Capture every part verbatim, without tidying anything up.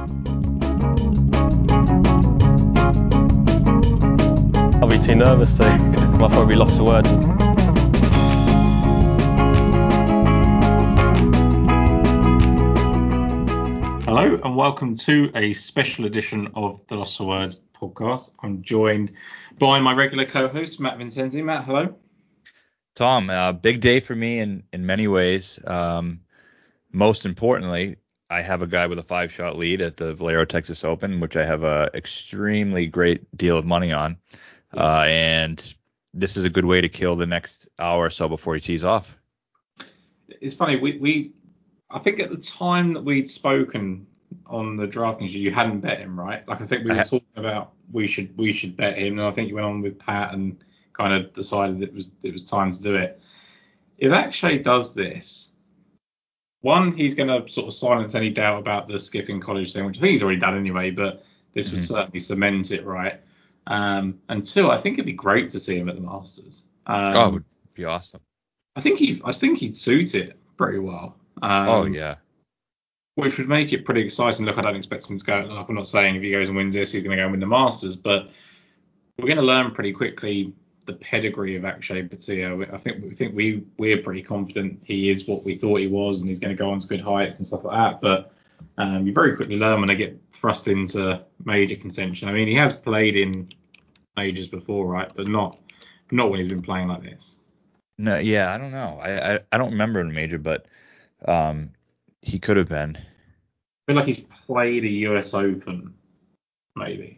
I'll be too nervous to. I'll probably be lost for words. Hello and welcome to a special edition of the Lost for Words podcast. I'm joined by my regular co-host Matt Vincenzi. Matt, hello. Tom, uh, big day for me in, in many ways. Um, most importantly, I have a guy with a five-shot lead at the Valero Texas Open, which I have a extremely great deal of money on. Uh, and this is a good way to kill the next hour or so before he tees off. It's funny, we, we I think at the time that we'd spoken on the DraftKings, you hadn't bet him, right? Like I think we were ha- talking about we should we should bet him, and I think you went on with Pat and kind of decided it was it was time to do it. If Akshay does this, one, he's going to sort of silence any doubt about the skipping college thing, which I think he's already done anyway, but this mm-hmm. would certainly cement it, right? Um, and two, I think it'd be great to see him at the Masters. Um, oh, it would be awesome. I think he, I think he'd suit it pretty well. Um, oh yeah. Which would make it pretty exciting. Look, I don't expect him to go. Like I'm not saying if he goes and wins this, he's going to go and win the Masters, but we're going to learn pretty quickly the pedigree of Akshay Bhatia. I think we think we we're pretty confident he is what we thought he was, and he's going to go on to good heights and stuff like that. But um, you very quickly learn when they get thrust into major contention. I mean, he has played in majors before, right? But not not when he's been playing like this. No, yeah, I don't know. I I, I don't remember in a major, but um, he could have been. I feel like he's played a U S Open, maybe.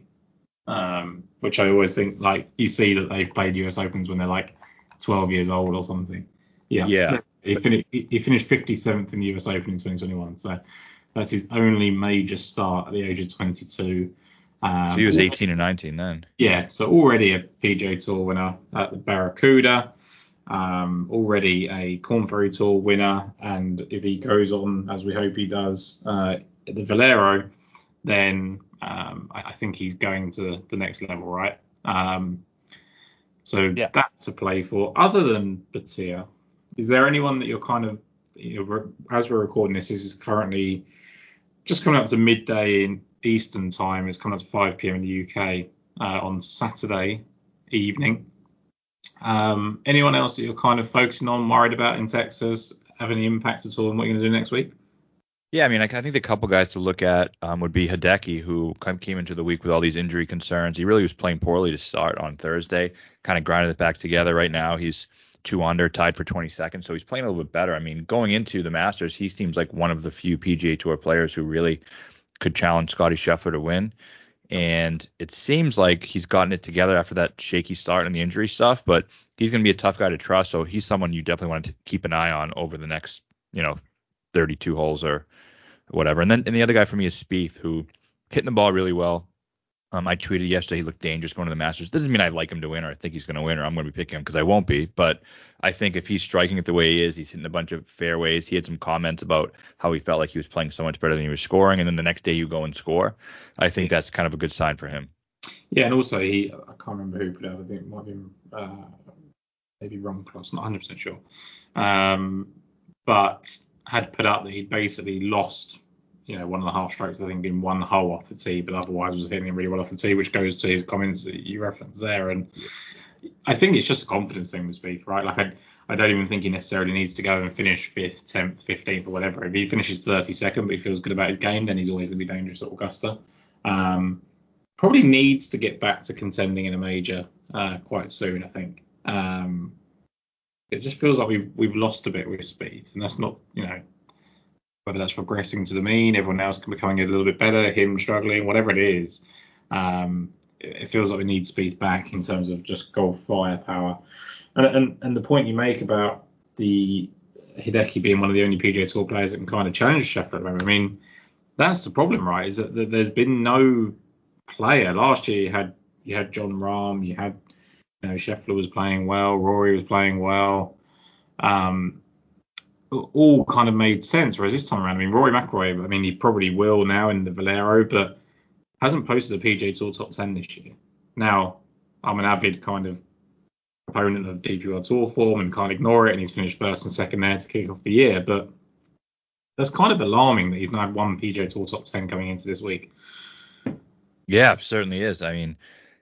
Um, which I always think, like, you see that they've played U S Opens when they're like twelve years old or something. Yeah. Yeah. He, fin- he finished fifty-seventh in the U S Open in twenty twenty-one. So that's his only major start at the age of twenty-two. Um, so he was eighteen or nineteen then. Yeah. So already a P G A Tour winner at the Barracuda. Um, already a Korn Ferry Tour winner. And if he goes on, as we hope he does, uh, at the Valero, then um, I, I think he's going to the next level, right? Um, so yeah. That's a play for. Other than Bhatia, is there anyone that you're kind of, you know, as we're recording this, this is currently just coming up to midday in Eastern time. It's coming up to five p.m. in the U K uh, on Saturday evening. Um, anyone else that you're kind of focusing on, worried about in Texas, have any impact at all on what you're going to do next week? Yeah, I mean, I think the couple guys to look at um, would be Hideki, who kind of came into the week with all these injury concerns. He really was playing poorly to start on Thursday, kind of grinded it back together. Right now, he's two under, tied for twenty-second, so he's playing a little bit better. I mean, going into the Masters, he seems like one of the few P G A Tour players who really could challenge Scottie Scheffler to win. And it seems like he's gotten it together after that shaky start and the injury stuff, but he's going to be a tough guy to trust. So he's someone you definitely want to keep an eye on over the next, you know, thirty-two holes or whatever. And then and the other guy for me is Spieth, who hitting the ball really well. Um, I tweeted yesterday he looked dangerous going to the Masters. Doesn't mean I like him to win or I think he's going to win or I'm going to be picking him because I won't be. But I think if he's striking it the way he is, he's hitting a bunch of fairways. He had some comments about how he felt like he was playing so much better than he was scoring. And then the next day you go and score. I think that's kind of a good sign for him. Yeah, and also he, I can't remember who put it out. I think it might be uh, maybe Ron Kloss, not one hundred percent sure. Um, but had put out that he'd basically lost, you know, one and a half strokes, I think, in one hole off the tee, but otherwise was hitting really well off the tee, which goes to his comments that you referenced there. And I think it's just a confidence thing with Spieth, right? Like, I, I don't even think he necessarily needs to go and finish fifth, tenth, fifteenth, or whatever. If he finishes thirty-second, but he feels good about his game, then he's always going to be dangerous at Augusta. Um, probably needs to get back to contending in a major uh, quite soon, I think. Um, it just feels like we've we've lost a bit with Spieth, and that's not, you know, whether that's regressing to the mean, everyone else becoming a little bit better, him struggling, whatever it is. Um, it, it feels like we need Spieth back in terms of just golf firepower. And, and and the point you make about the Hideki being one of the only P G A Tour players that can kind of challenge Scheffler at the moment, I mean, that's the problem, right? Is that, that there's been no player. Last year you had you had John Rahm, you had, you know, Scheffler was playing well, Rory was playing well. Um, all kind of made sense. Whereas this time around, I mean, Rory McIlroy, I mean, he probably will now in the Valero, but hasn't posted a P G A Tour top ten this year. Now, I'm an avid kind of opponent of D P R Tour form and can't ignore it, and he's finished first and second there to kick off the year. But that's kind of alarming that he's not had one P G A Tour top ten coming into this week. Yeah, certainly is. I mean,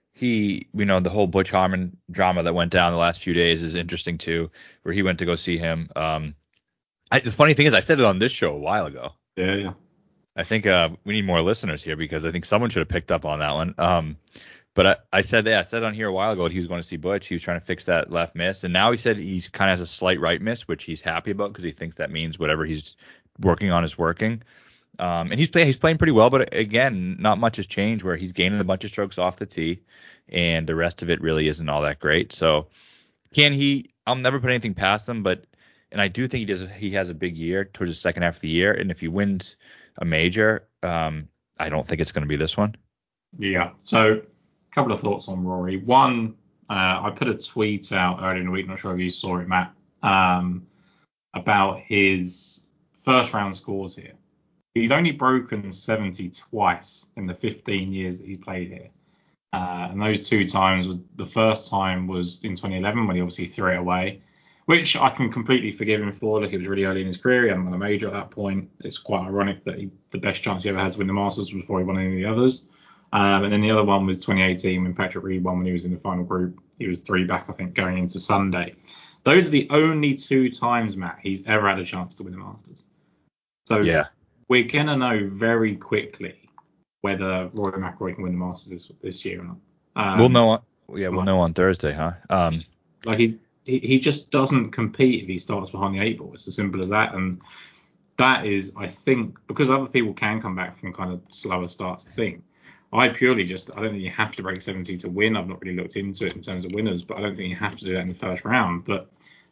he, you know, the whole Butch Harmon drama that went down the last few days is interesting too, where he went to go see him. Um, I, the funny thing is, I said it on this show a while ago. Yeah, yeah. I think uh, we need more listeners here because I think someone should have picked up on that one. Um, but I, I said that I said on here a while ago that he was going to see Butch. He was trying to fix that left miss, and now he said he's kind of has a slight right miss, which he's happy about because he thinks that means whatever he's working on is working. Um, and he's playing he's playing pretty well, but again, not much has changed. Where he's gaining a bunch of strokes off the tee, and the rest of it really isn't all that great. So can he? I'll never put anything past him, but and I do think he does. He has a big year towards the second half of the year, and if he wins a major, um, I don't think it's going to be this one. Yeah. So a couple of thoughts on Rory. One, uh, I put a tweet out earlier in the week. Not sure if you saw it, Matt, um, about his first round scores here. He's only broken seventy twice in the fifteen years that he played here. Uh, and those two times was the first time was in twenty eleven when he obviously threw it away, which I can completely forgive him for. Look, it was really early in his career. He hadn't won a major at that point. It's quite ironic that he, the best chance he ever had to win the Masters was before he won any of the others. Um, and then the other one was twenty eighteen when Patrick Reed won when he was in the final group. He was three back, I think, going into Sunday. Those are the only two times, Matt, he's ever had a chance to win the Masters. So yeah, we're going to know very quickly whether Rory McIlroy can win the Masters this, this year or not. Um, we'll know. On, yeah, we'll know on Thursday, huh? Um, like he's, he he just doesn't compete if he starts behind the eight ball. It's as simple as that. And that is, I think, because other people can come back from kind of slower starts thing. I purely just, I don't think you have to break seventy to win. I've not really looked into it in terms of winners, but I don't think you have to do that in the first round. But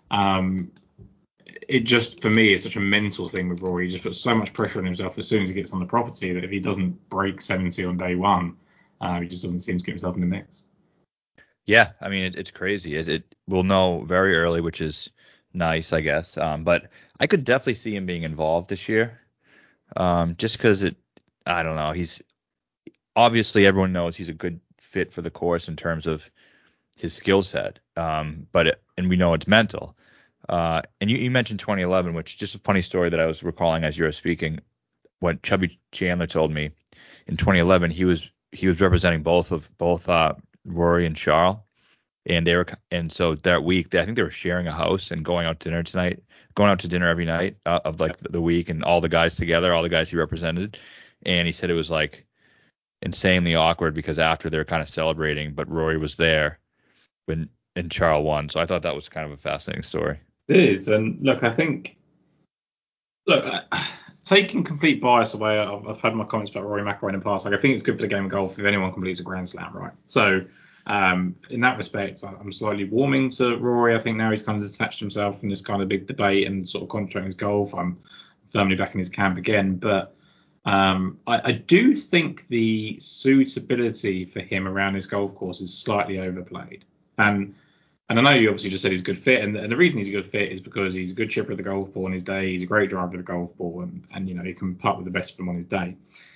um, it just, for me, it's such a mental thing with Rory. He just puts so much pressure on himself as soon as he gets on the property that if he doesn't break seventy on day one, uh, he just doesn't seem to get himself in the mix. Yeah, I mean, it, it's crazy. It, it we'll know very early, which is nice, I guess. Um, but I could definitely see him being involved this year. Um, just because it, I don't know. He's obviously everyone knows he's a good fit for the course in terms of his skill set. Um, but it, and we know it's mental. Uh, and you, you mentioned twenty eleven, which is just a funny story that I was recalling as you were speaking. What Chubby Chandler told me in twenty eleven, he was he was representing both of both uh, Rory and Charles, and they were and so that week they, I think they were sharing a house and going out to dinner tonight, going out to dinner every night uh, of like the week, and all the guys together, all the guys he represented, and he said it was like insanely awkward because after they're kind of celebrating, but Rory was there when and Charles won, so I thought that was kind of a fascinating story. It is, and look, I think, look, uh, taking complete bias away, I've, I've had my comments about Rory McIlroy in the past. Like, I think it's good for the game of golf if anyone completes a Grand Slam, right? So, um, in that respect, I'm slightly warming to Rory. I think now he's kind of detached himself from this kind of big debate and sort of concentrating his golf. I'm firmly back in his camp again, but um, I, I do think the suitability for him around his golf course is slightly overplayed. And And I know you obviously just said he's a good fit, and, and the reason he's a good fit is because he's a good chipper of the golf ball on his day. He's a great driver of the golf ball, and, and you know he can putt with the best of them on his day.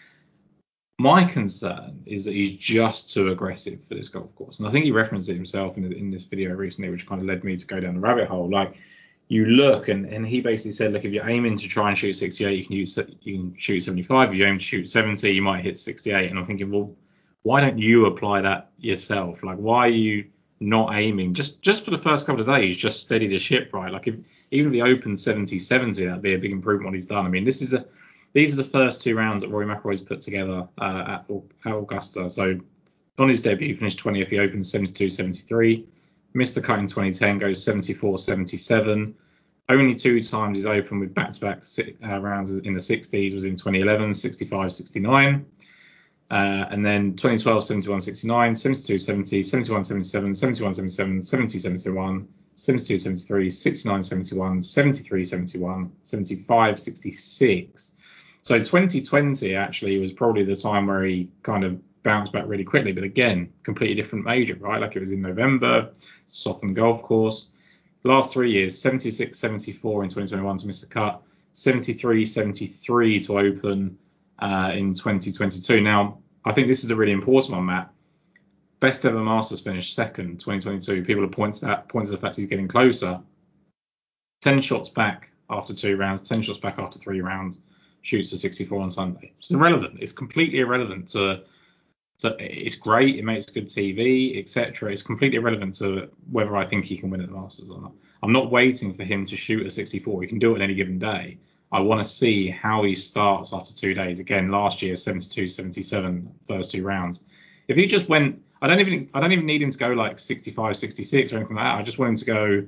My concern is that he's just too aggressive for this golf course, and I think he referenced it himself in, in this video recently, which kind of led me to go down the rabbit hole. Like you look, and, and he basically said, look, if you're aiming to try and shoot sixty-eight, you can use you can shoot seventy-five. If you aim to shoot seventy, you might hit sixty-eight. And I'm thinking, well, why don't you apply that yourself? Like, why are you not aiming just just for the first couple of days, just steady the ship, right? Like if even if he opened seventy seventy, that'd be a big improvement on what he's done. I mean, this is a these are the first two rounds that Rory McIlroy's put together uh, at, at Augusta. So on his debut, he finished twentieth. He opened seventy-two seventy-three, missed the cut in twenty ten, goes seventy-four seventy-seven. Only two times he's opened with back-to-back uh, rounds in the sixties was in twenty eleven, sixty-five sixty-nine. Uh, and then twenty twelve, seventy-one sixty-nine, seventy-two seventy, seventy-one seventy-seven, seventy-one seventy-seven, seventy seventy-one, seventy-two seventy-three, sixty-nine seventy-one, seventy-three seventy-one, seventy-five sixty-six. So twenty twenty actually was probably the time where he kind of bounced back really quickly. But again, completely different major, right? Like it was in November, softened golf course. Last three years, seventy-six seventy-four in twenty twenty-one to miss the cut, seventy-three seventy-three to open uh, in twenty twenty-two. Now, I think this is a really important one, Matt. Best ever Masters finish, second, twenty twenty-two. People have pointed at points to the fact he's getting closer. Ten shots back after two rounds, ten shots back after three rounds, shoots to sixty-four on Sunday. It's irrelevant. It's completely irrelevant to. So it's great. It makes good T V, et cetera. It's completely irrelevant to whether I think he can win at the Masters or not. I'm not waiting for him to shoot a sixty-four. He can do it on any given day. I want to see how he starts after two days. Again, last year, seventy-two, seventy-seven, first two rounds. If he just went, I don't even, I don't even need him to go like sixty-five, sixty-six or anything like that. I just want him to go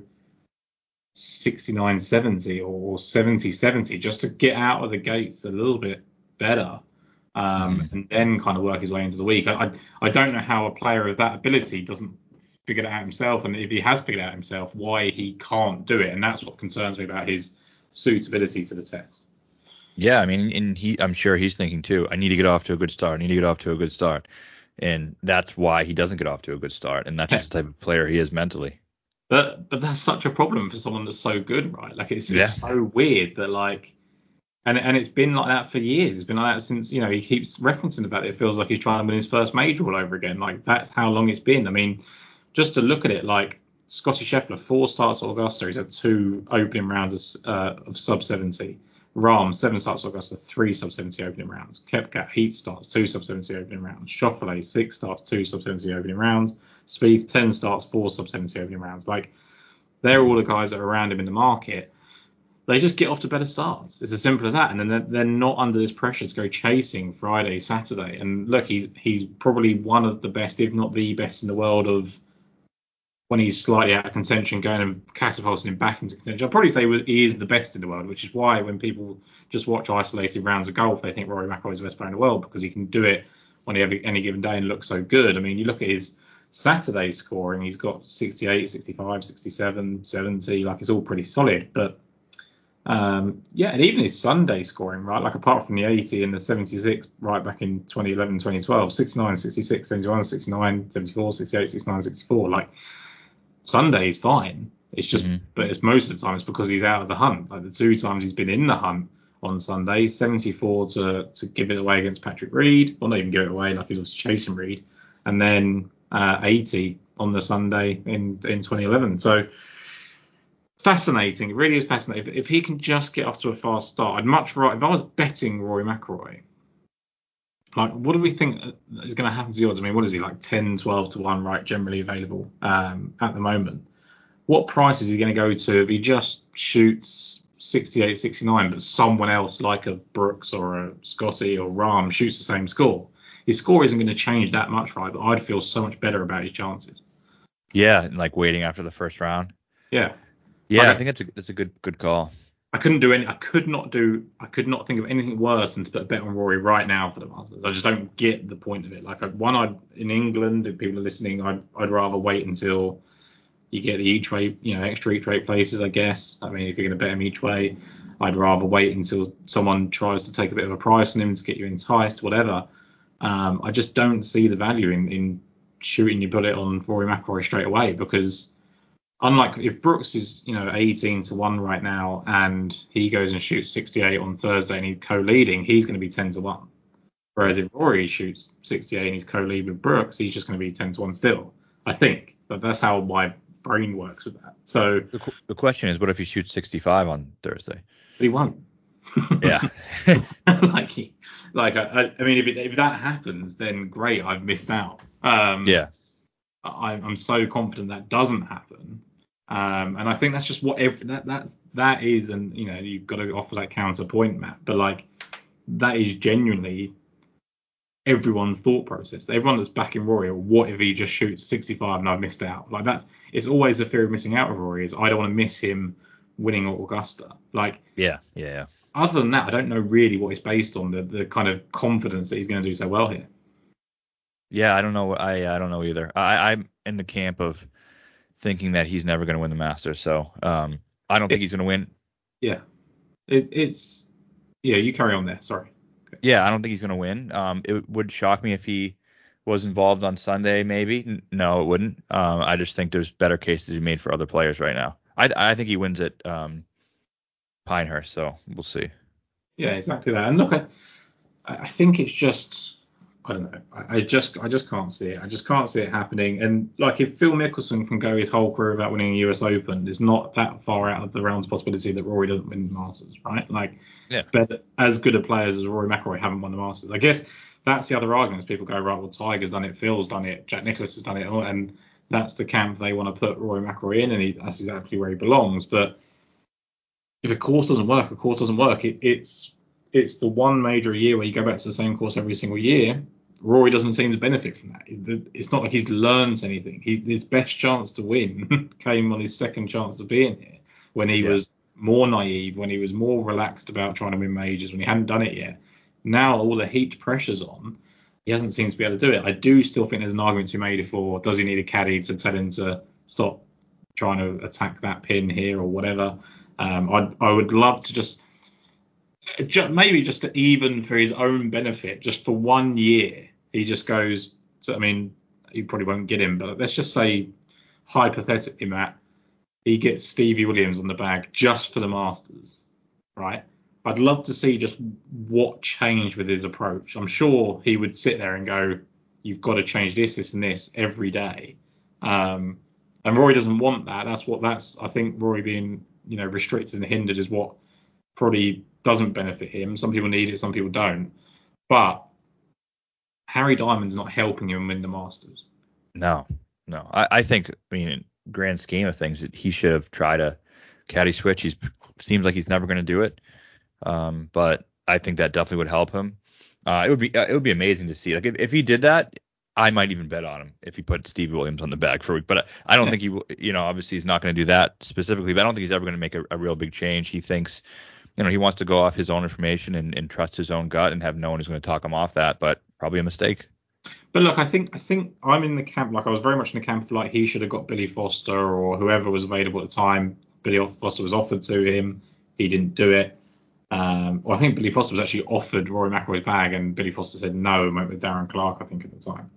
sixty-nine, seventy or seventy, seventy just to get out of the gates a little bit better. Um, mm. And then kind of work his way into the week. I, I I don't know how a player of that ability doesn't figure it out himself, and if he has figured it out himself, why he can't do it. And that's what concerns me about his suitability to the test. Yeah, I mean, and he, I'm sure he's thinking too, I need to get off to a good start. I need to get off to a good start. And that's why he doesn't get off to a good start. And that's just the type of player he is mentally. But but that's such a problem for someone that's so good, right? Like it's, yeah. it's so weird that like. And and it's been like that for years. It's been like that since, you know, he keeps referencing about it. It feels like he's trying to win his first major all over again. Like, that's how long it's been. I mean, just to look at it, like, Scottie Scheffler, four starts at Augusta. He's had two opening rounds of, uh, of sub seventy. Rahm, seven starts at Augusta, three sub seventy opening rounds. Koepka, heat starts, two sub seventy opening rounds. Schauffele, six starts, two sub seventy opening rounds. Spieth, ten starts, four sub seventy opening rounds. Like, they're all the guys that are around him in the market. They just get off to better starts. It's as simple as that. And then they're, they're not under this pressure to go chasing Friday, Saturday. And look, he's he's probably one of the best, if not the best in the world of when he's slightly out of contention, going and catapulting him back into contention. I'd probably say he is the best in the world, which is why when people just watch isolated rounds of golf, they think Rory McIlroy is the best player in the world because he can do it on every, any given day and look so good. I mean, you look at his Saturday scoring, he's got sixty-eight, sixty-five, sixty-seven, seventy, like it's all pretty solid. But Um, yeah, and even his Sunday scoring, right? Like apart from the eighty and the seventy-six right back in twenty eleven, twenty twelve, sixty-nine, sixty-six, seventy-one, sixty-nine, seventy-four, sixty-eight, sixty-nine, sixty-four. Like Sunday is fine. It's just, mm-hmm. but it's most of the time it's because he's out of the hunt. Like the two times he's been in the hunt on Sunday, seventy-four to to give it away against Patrick Reed, well not even give it away, like he was chasing Reed, and then uh, eighty on the Sunday in in twenty eleven. So. Fascinating. It really is fascinating. If, if he can just get off to a fast start, I'd much rather, if I was betting Rory McIlroy, like, what do we think is going to happen to the odds? I mean, what is he, like ten, twelve to one, right, generally available um, at the moment? What price is he going to go to if he just shoots sixty-eight, sixty-nine, but someone else like a Brooks or a Scotty or Rahm shoots the same score? His score isn't going to change that much, right? But I'd feel so much better about his chances. Yeah, like waiting after the first round. Yeah. Yeah, like, I think that's a that's a good good call. I couldn't do any. I could not do. I could not think of anything worse than to put a bet on Rory right now for the Masters. I just don't get the point of it. Like one, I'd in England, if people are listening, I'd I'd rather wait until you get the each way, you know, extra each way places. I guess. I mean, if you're going to bet him each way, I'd rather wait until someone tries to take a bit of a price on him to get you enticed, whatever. Um, I just don't see the value in in shooting your bullet on Rory McIlroy straight away because. Unlike if Brooks is, you know, eighteen to one right now and he goes and shoots sixty-eight on Thursday and he's co-leading, he's going to be ten to one. Whereas if Rory shoots sixty-eight and he's co-lead with Brooks, he's just going to be ten to one still. I think. But that's how my brain works with that. So the, qu- the question is, what if he shoots sixty-five on Thursday? But he won't. Yeah. like he, like I, I mean, if, it, if that happens, then great, I've missed out. Um, yeah. I, I'm so confident that doesn't happen. Um, and I think that's just what every, that that's that is, and you know you've got to offer that counterpoint, Matt. But like that is genuinely everyone's thought process. Everyone that's backing Rory, what if he just shoots sixty-five and I've missed out? Like that's it's always the fear of missing out with Rory. Is I don't want to miss him winning at Augusta. Like yeah, yeah, yeah. Other than that, I don't know really what it's based on. The the kind of confidence that he's going to do so well here. Yeah, I don't know. I I don't know either. I I'm in the camp of. Thinking that he's never going to win the Masters, so um, I don't it, think he's going to win. Yeah, it, it's yeah. You carry on there. Sorry. Okay. Yeah, I don't think he's going to win. Um, it would shock me if he was involved on Sunday. Maybe N- no, it wouldn't. Um, I just think there's better cases to be made for other players right now. I I think he wins at um, Pinehurst, so we'll see. Yeah, exactly that. And look, I I think it's just I don't know. I, I just I just can't see it. I just can't see it happening. And like if Phil Mickelson can go his whole career without winning a U S Open, it's not that far out of the realms of possibility that Rory doesn't win the Masters, right? Like, Yeah. But as good a players as Rory McIlroy haven't won the Masters. I guess that's the other argument. People go, right, well, Tiger's done it, Phil's done it, Jack Nicklaus has done it, and that's the camp they want to put Rory McIlroy in, and he, that's exactly where he belongs. But if a course doesn't work, a course doesn't work. It, it's it's the one major a year where you go back to the same course every single year. Rory doesn't seem to benefit from that. It's not like he's learned anything. He, his best chance to win came on his second chance of being here, when he yeah. was more naive, when he was more relaxed about trying to win majors, when he hadn't done it yet. Now all the heat pressure's on. He hasn't seemed to be able to do it. I do still think there's an argument to be made for, does he need a caddy to tell him to stop trying to attack that pin here or whatever. Um, I I would love to just, just maybe just to even for his own benefit, just for one year, he just goes. So, I mean, you probably won't get him, but let's just say hypothetically, Matt, he gets Stevie Williams on the bag just for the Masters, right? I'd love to see just what changed with his approach. I'm sure he would sit there and go, you've got to change this, this, and this every day. Um, and Rory doesn't want that. That's what that's. I think Rory being, you know, restricted and hindered is what probably doesn't benefit him. Some people need it, some people don't. But Harry Diamond's not helping him win the Masters. No, no. I, I think, I mean, in grand scheme of things, he should have tried a caddy switch. He seems like he's never going to do it. Um, but I think that definitely would help him. Uh, it would be uh, it would be amazing to see. Like if, if he did that, I might even bet on him if he put Steve Williams on the bag for a week. But I, I don't yeah. think he will. You know, obviously he's not going to do that specifically. But I don't think he's ever going to make a, a real big change. He thinks, you know, he wants to go off his own information and, and trust his own gut and have no one who's going to talk him off that. But probably a mistake. But look, I think I think I'm in the camp. Like I was very much in the camp of like he should have got Billy Foster or whoever was available at the time. Billy Foster was offered to him. He didn't do it. Um, well, I think Billy Foster was actually offered Rory McIlroy's bag, and Billy Foster said no and went with Darren Clarke, I think, at the time.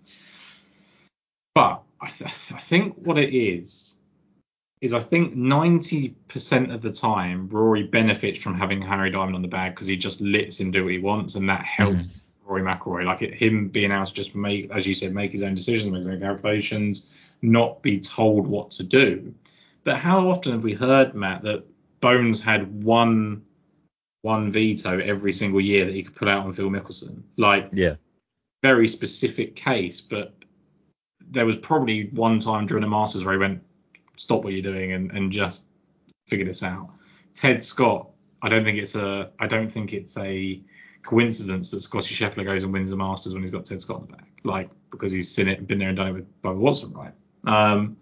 But I, th- I think what it is, is I think ninety percent of the time, Rory benefits from having Harry Diamond on the bag because he just lets him do what he wants, and that helps mm-hmm. Rory McIlroy. Like it, him being able to just make, as you said, make his own decisions, make his own calculations, not be told what to do. But how often have we heard, Matt, that Bones had one... one veto every single year that he could put out on Phil Mickelson? Like, yeah, very specific case, but there was probably one time during the Masters where he went, stop what you're doing and, and just figure this out. Ted Scott, I don't think it's a I don't think it's a coincidence that Scottie Scheffler goes and wins the Masters when he's got Ted Scott in the back, like because he's seen it and been there and done it with Bubba Watson, right? Um,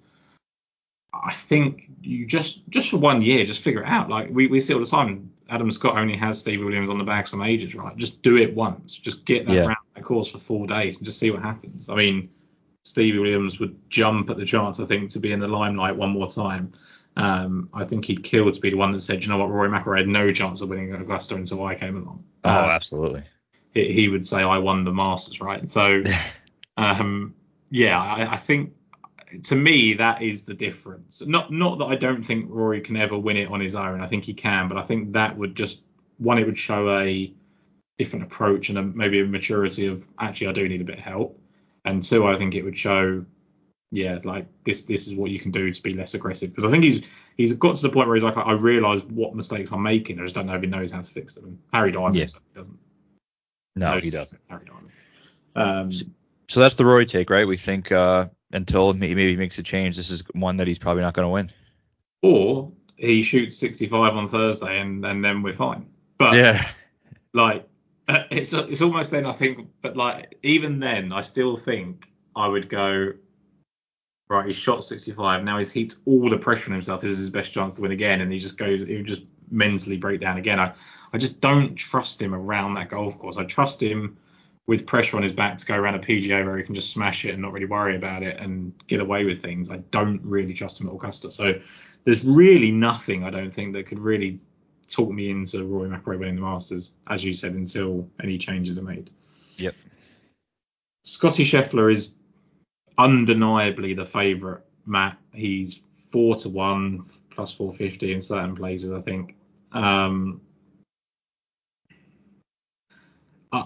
I think you just just for one year, just figure it out. Like we, we see all the time, Adam Scott only has Steve Williams on the bags for majors, right? Just do it once. Just get that yeah. round that course for four days and just see what happens. I mean, Stevie Williams would jump at the chance, I think, to be in the limelight one more time. Um, I think he'd kill to be the one that said, you know what, Rory McIlroy had no chance of winning Augusta until I came along. Oh, uh, absolutely. He, he would say, I won the Masters, right? So, um, yeah, I, I think, to me, that is the difference. Not not that I don't think Rory can ever win it on his own. I think he can, but I think that would just, one, it would show a different approach and a, maybe a maturity of, actually, I do need a bit of help. And two, I think it would show, yeah, like this this is what you can do to be less aggressive. Because I think he's he's got to the point where he's like, I realise what mistakes I'm making. I just don't know if he knows how to fix them. And Harry Diamond yeah. doesn't. No, no he doesn't. Harry Diamond. Um, so, so that's the Rory take, right? We think uh, until maybe he makes a change, this is one that he's probably not going to win. Or he shoots sixty-five on Thursday and, and then we're fine. But yeah, like it's it's almost then I think, but like even then I still think I would go, right, he's shot sixty-five. Now he's heaped all the pressure on himself. This is his best chance to win again. And he just goes, he would just mentally break down again. I, I just don't trust him around that golf course. I trust him with pressure on his back to go around a P G A where he can just smash it and not really worry about it and get away with things. I don't really trust him at Augusta. So there's really nothing, I don't think, that could really talk me into Rory McIlroy winning the Masters, as you said, until any changes are made. Yep. Scottie Scheffler is undeniably the favourite, Matt. He's four to one, plus four fifty in certain places, I think. Um, I,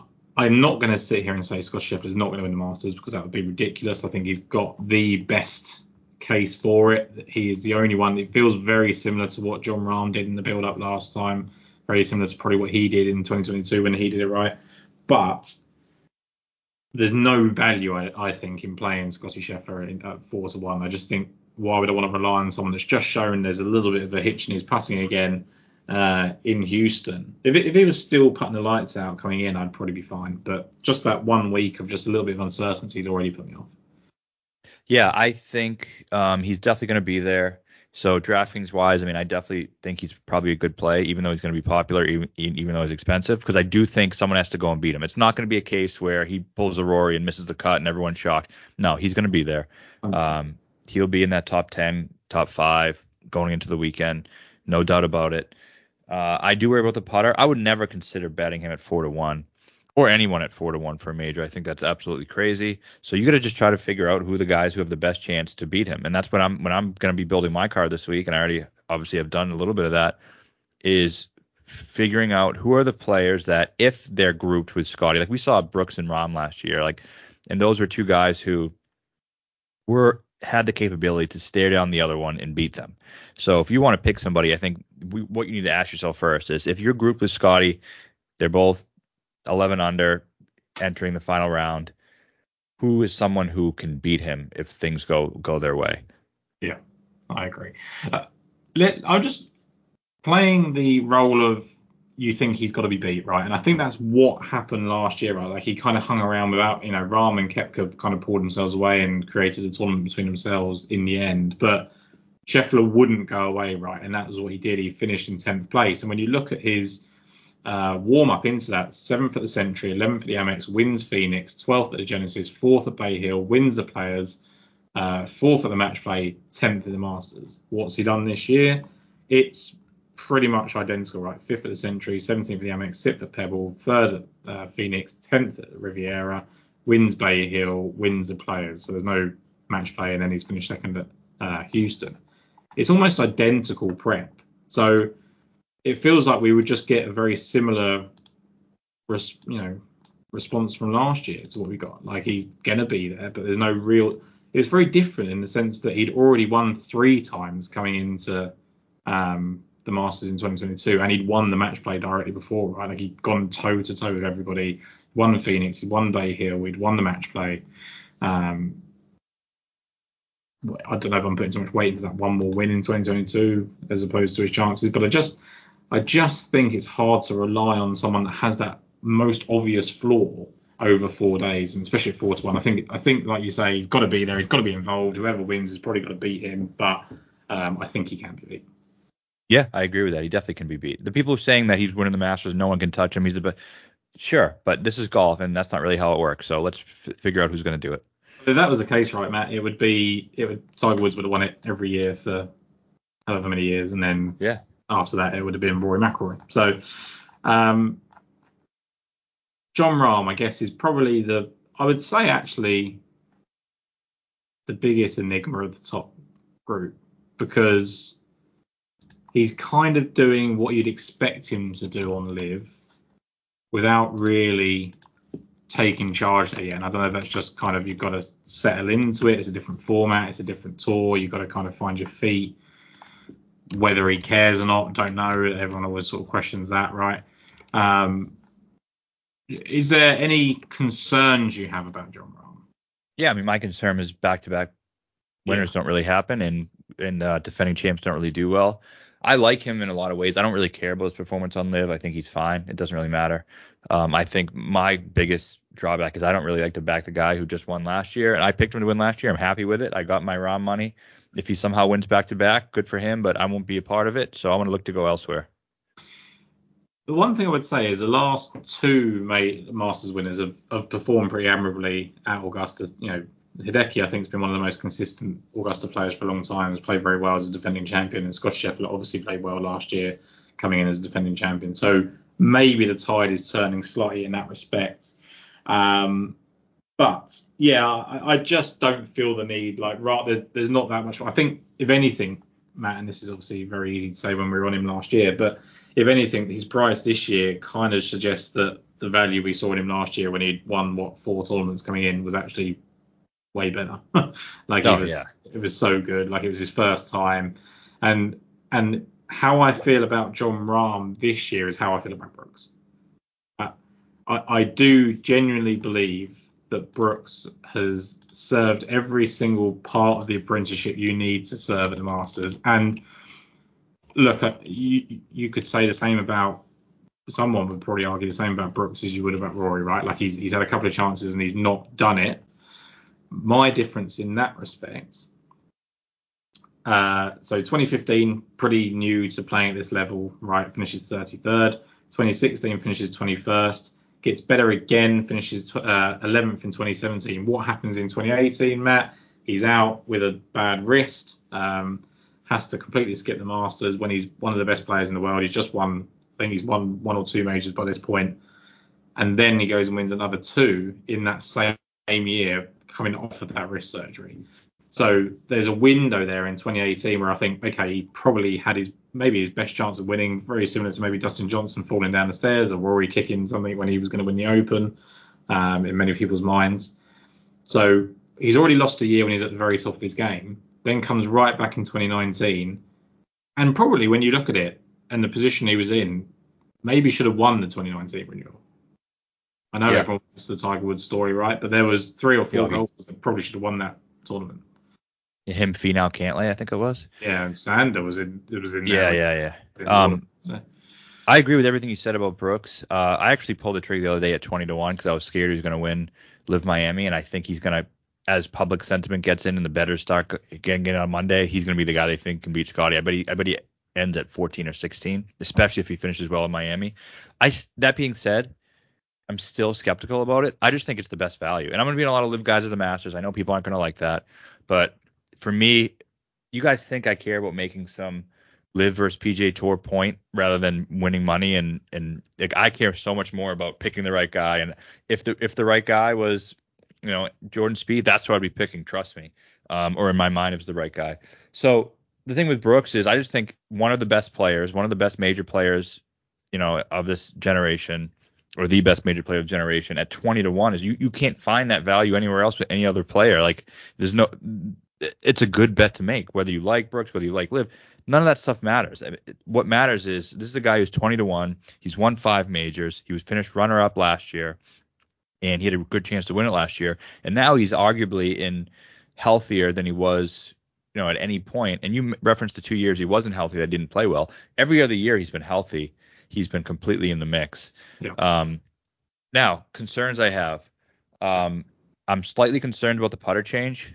I'm not going to sit here and say Scott Scheffler is not going to win the Masters, because that would be ridiculous. I think he's got the best case for it. He is the only one. It feels very similar to what Jon Rahm did in the build-up last time. Very similar to probably what he did in twenty twenty-two when he did it right. But there's no value, I, I think, in playing Scottie Scheffler in, at four to one. I just think, why would I want to rely on someone that's just shown there's a little bit of a hitch in his putting again uh, in Houston? If it, if he was still putting the lights out coming in, I'd probably be fine. But just that one week of just a little bit of uncertainty has already put me off. Yeah, I think um, he's definitely going to be there. So DraftKings wise, I mean, I definitely think he's probably a good play, even though he's going to be popular, even even though he's expensive, because I do think someone has to go and beat him. It's not going to be a case where he pulls a Rory and misses the cut and everyone's shocked. No, he's going to be there. Um, he'll be in that top ten, top five going into the weekend, no doubt about it. Uh, I do worry about the putter. I would never consider betting him at four to one. Or anyone at four to one for a major. I think that's absolutely crazy. So you got to just try to figure out who the guys who have the best chance to beat him. And that's what I'm when I'm going to be building my card this week. And I already obviously have done a little bit of that. Is figuring out who are the players that, if they're grouped with Scotty, like we saw Brooks and Rahm last year, like, and those were two guys who were had the capability to stare down the other one and beat them. So if you want to pick somebody, I think we, what you need to ask yourself first is, if you're grouped with Scotty, they're both eleven under, entering the final round, who is someone who can beat him if things go go their way? Yeah, I agree. Uh, let, I'm just playing the role of, you think he's got to be beat, right? And I think that's what happened last year, right? Like, he kind of hung around without, you know, Rahm and Koepka kind of pulled themselves away and created a tournament between themselves in the end. But Scheffler wouldn't go away, right? And that was what he did. He finished in tenth place. And when you look at his Uh, warm up into that, seventh at the Century, eleventh at the Amex, wins Phoenix, twelfth at the Genesis, fourth at Bay Hill, wins the Players, uh, fourth at the Match Play, tenth at the Masters. What's he done this year? It's pretty much identical, right? fifth at the Century, seventeenth at the Amex, sixth at Pebble, third at uh, Phoenix, tenth at Riviera, wins Bay Hill, wins the Players. So there's no Match Play, and then he's finished second at uh, Houston. It's almost identical prep. So it feels like we would just get a very similar, res, you know, response from last year to what we got. Like, he's gonna be there, but there's no real. It was very different in the sense that he'd already won three times coming into um, the Masters in twenty twenty-two, and he'd won the Match Play directly before, right? Like, he'd gone toe to toe with everybody. Won Phoenix, he'd won Bay Hill, he'd won the Match Play. Um, I don't know if I'm putting too much weight into that one more win in twenty twenty-two as opposed to his chances, but I just. I just think it's hard to rely on someone that has that most obvious flaw over four days, and especially at four to one. I think, I think, like you say, he's got to be there. He's got to be involved. Whoever wins has probably got to beat him, but um, I think he can be beat. Yeah, I agree with that. He definitely can be beat. The people who are saying that he's winning the Masters, no one can touch him. He's the best. Sure, but this is golf, and that's not really how it works. So let's f- figure out who's going to do it. If that was the case, right, Matt, it would be it would Tiger Woods would have won it every year for however many years, and then yeah. After that, it would have been Rory McIlroy. So, um, Jon Rahm, I guess, is probably the, I would say, actually, the biggest enigma of the top group, because he's kind of doing what you'd expect him to do on Live without really taking charge there yet. And I don't know if that's just kind of, you've got to settle into it. It's a different format. It's a different tour. You've got to kind of find your feet. Whether he cares or not, don't know. Everyone always sort of questions that, right? Um, is there any concerns you have about Jon Rahm? Yeah, I mean, my concern is back-to-back winners yeah. don't really happen, and and uh, defending champs don't really do well. I like him in a lot of ways. I don't really care about his performance on Live. I think he's fine. It doesn't really matter. Um, I think my biggest drawback is I don't really like to back the guy who just won last year, and I picked him to win last year. I'm happy with it. I got my Rahm money. If he somehow wins back-to-back, good for him, but I won't be a part of it, so I'm going to look to go elsewhere. The one thing I would say is the last two Masters winners have, have performed pretty admirably at Augusta. You know, Hideki, I think, has been one of the most consistent Augusta players for a long time. Has played very well as a defending champion, and Scott Scheffler obviously played well last year, coming in as a defending champion. So maybe the tide is turning slightly in that respect. Um, but yeah, I, I just don't feel the need. Like, right, there's, there's not that much. I think, if anything, Matt, and this is obviously very easy to say when we were on him last year, but if anything, his price this year kind of suggests that the value we saw in him last year when he'd won what four tournaments coming in was actually way better. like Oh, it was, yeah. it was so good. Like it was his first time, and and how I feel about Jon Rahm this year is how I feel about Brooks. I, I, I do genuinely believe that Brooks has served every single part of the apprenticeship you need to serve at the Masters. And look, uh, you you could say the same about. Someone would probably argue the same about Brooks as you would about Rory, right? Like he's he's had a couple of chances and he's not done it. My difference in that respect, uh, so twenty fifteen, pretty new to playing at this level, right? Finishes thirty-third. twenty sixteen finishes twenty-first. Gets better again, finishes uh, eleventh in twenty seventeen. What happens in twenty eighteen, Matt? He's out with a bad wrist. Um, has to completely skip the Masters when he's one of the best players in the world. He's just won. I think he's won one or two majors by this point. And then he goes and wins another two in that same year, coming off of that wrist surgery. So there's a window there in twenty eighteen where I think, okay, he probably had his maybe his best chance of winning, very similar to maybe Dustin Johnson falling down the stairs or Rory kicking something when he was going to win the Open, um, in many people's minds. So he's already lost a year when he's at the very top of his game, then comes right back in twenty nineteen. And probably when you look at it, and the position he was in, maybe should have won the twenty nineteen renewal. I know Yeah. everyone wants the Tiger Woods story, right? But there was three or four Yeah, he- golfers that probably should have won that tournament. Him, Finau, Cantlay, I think it was. Yeah, and Sander was in. It was in Yeah, there. yeah, in yeah. Um, so. I agree with everything you said about Brooks. Uh, I actually pulled the trigger the other day at twenty to one because I was scared he was going to win Live Miami, and I think he's going to, as public sentiment gets in and the bettors start getting in on Monday, he's going to be the guy they think can beat Scotty. I bet he, I bet he ends at fourteen or sixteen, especially if he finishes well in Miami. I that being said, I'm still skeptical about it. I just think it's the best value, and I'm going to be in a lot of Live guys at the Masters. I know people aren't going to like that, but for me, you guys think I care about making some Live versus P G A Tour point rather than winning money, and and like I care so much more about picking the right guy. And if the if the right guy was, you know, Jordan Spieth, that's what I'd be picking. Trust me. Um, or in my mind, it was the right guy. So the thing with Brooks is I just think one of the best players, one of the best major players, you know, of this generation, or the best major player of generation at twenty to one is you you can't find that value anywhere else with any other player. Like there's no. It's a good bet to make, whether you like Brooks, whether you like Liv. None of that stuff matters. I mean, what matters is this is a guy who's twenty to one. He's won five majors. He was finished runner up last year, and he had a good chance to win it last year. And now he's arguably in healthier than he was, you know, at any point. And you referenced the two years he wasn't healthy that didn't play well. Every other year he's been healthy. He's been completely in the mix. Yeah. Um, now concerns I have. Um, I'm slightly concerned about the putter change.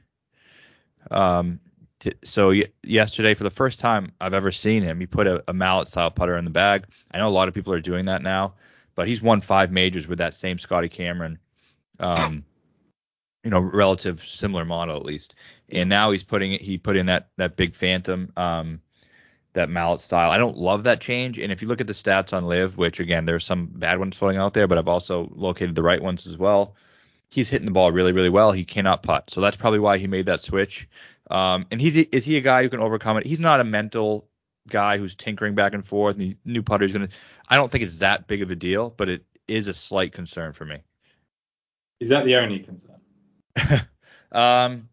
Um, t- so y- yesterday, for the first time I've ever seen him, he put a, a mallet style putter in the bag. I know a lot of people are doing that now, but he's won five majors with that same Scotty Cameron, um, you know, relative similar model at least. And now he's putting it, he put in that that big Phantom, um, that mallet style. I don't love that change. And if you look at the stats on Live, which again, there's some bad ones floating out there, but I've also located the right ones as well. He's hitting the ball really, really well. He cannot putt. So that's probably why he made that switch. Um, and he's is he a guy who can overcome it? He's not a mental guy who's tinkering back and forth. And the new putter is going to. I don't think it's that big of a deal, but it is a slight concern for me. Is that the only concern? um,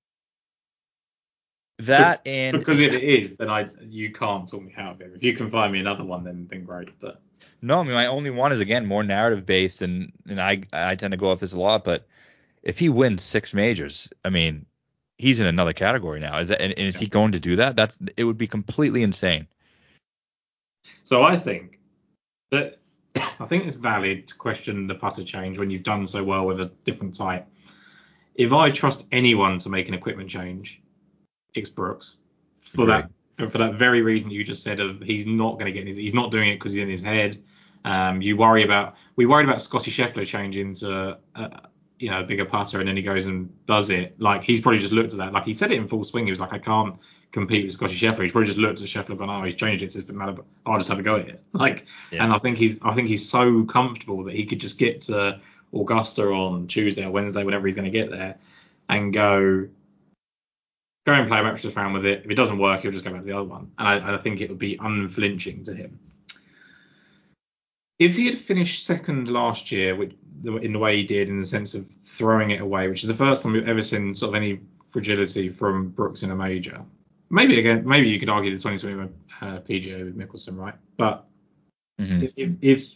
that and because if it is, then I you can't talk me out of it. If you can find me another one, then then great. But no, I mean my only one is again more narrative based, and and I I tend to go off this a lot, but if he wins six majors, I mean, he's in another category now. Is that, and, and is yeah. he going to do that? That's it would be completely insane. So I think that I think it's valid to question the putter change when you've done so well with a different type. If I trust anyone to make an equipment change, it's Brooks. For Agree. that for, for that very reason you just said of he's not going to get his, he's not doing it because he's in his head. Um, you worry about we worried about Scotty Scheffler changing to uh, you know a bigger putter and then he goes and does it. Like he's probably just looked at that. Like he said it in full swing. He was like, I can't compete with Scotty Scheffler. He's probably just looked at Scheffler and gone, oh, he's changed it. So it's matter, but I'll just have a go at it. Like, Yeah. And I think he's I think he's so comfortable that he could just get to Augusta on Tuesday or Wednesday, whenever he's going to get there, and go. Go and play a match just round with it. If it doesn't work, he'll just go back to the other one. And I, I think it would be unflinching to him. if he had finished second last year, which, in the way he did, in the sense of throwing it away, which is the first time we've ever seen sort of any fragility from Brooks in a major. Maybe again, maybe you could argue the twenty twenty-one uh, P G A with Mickelson, right? But Mm-hmm. if, if, if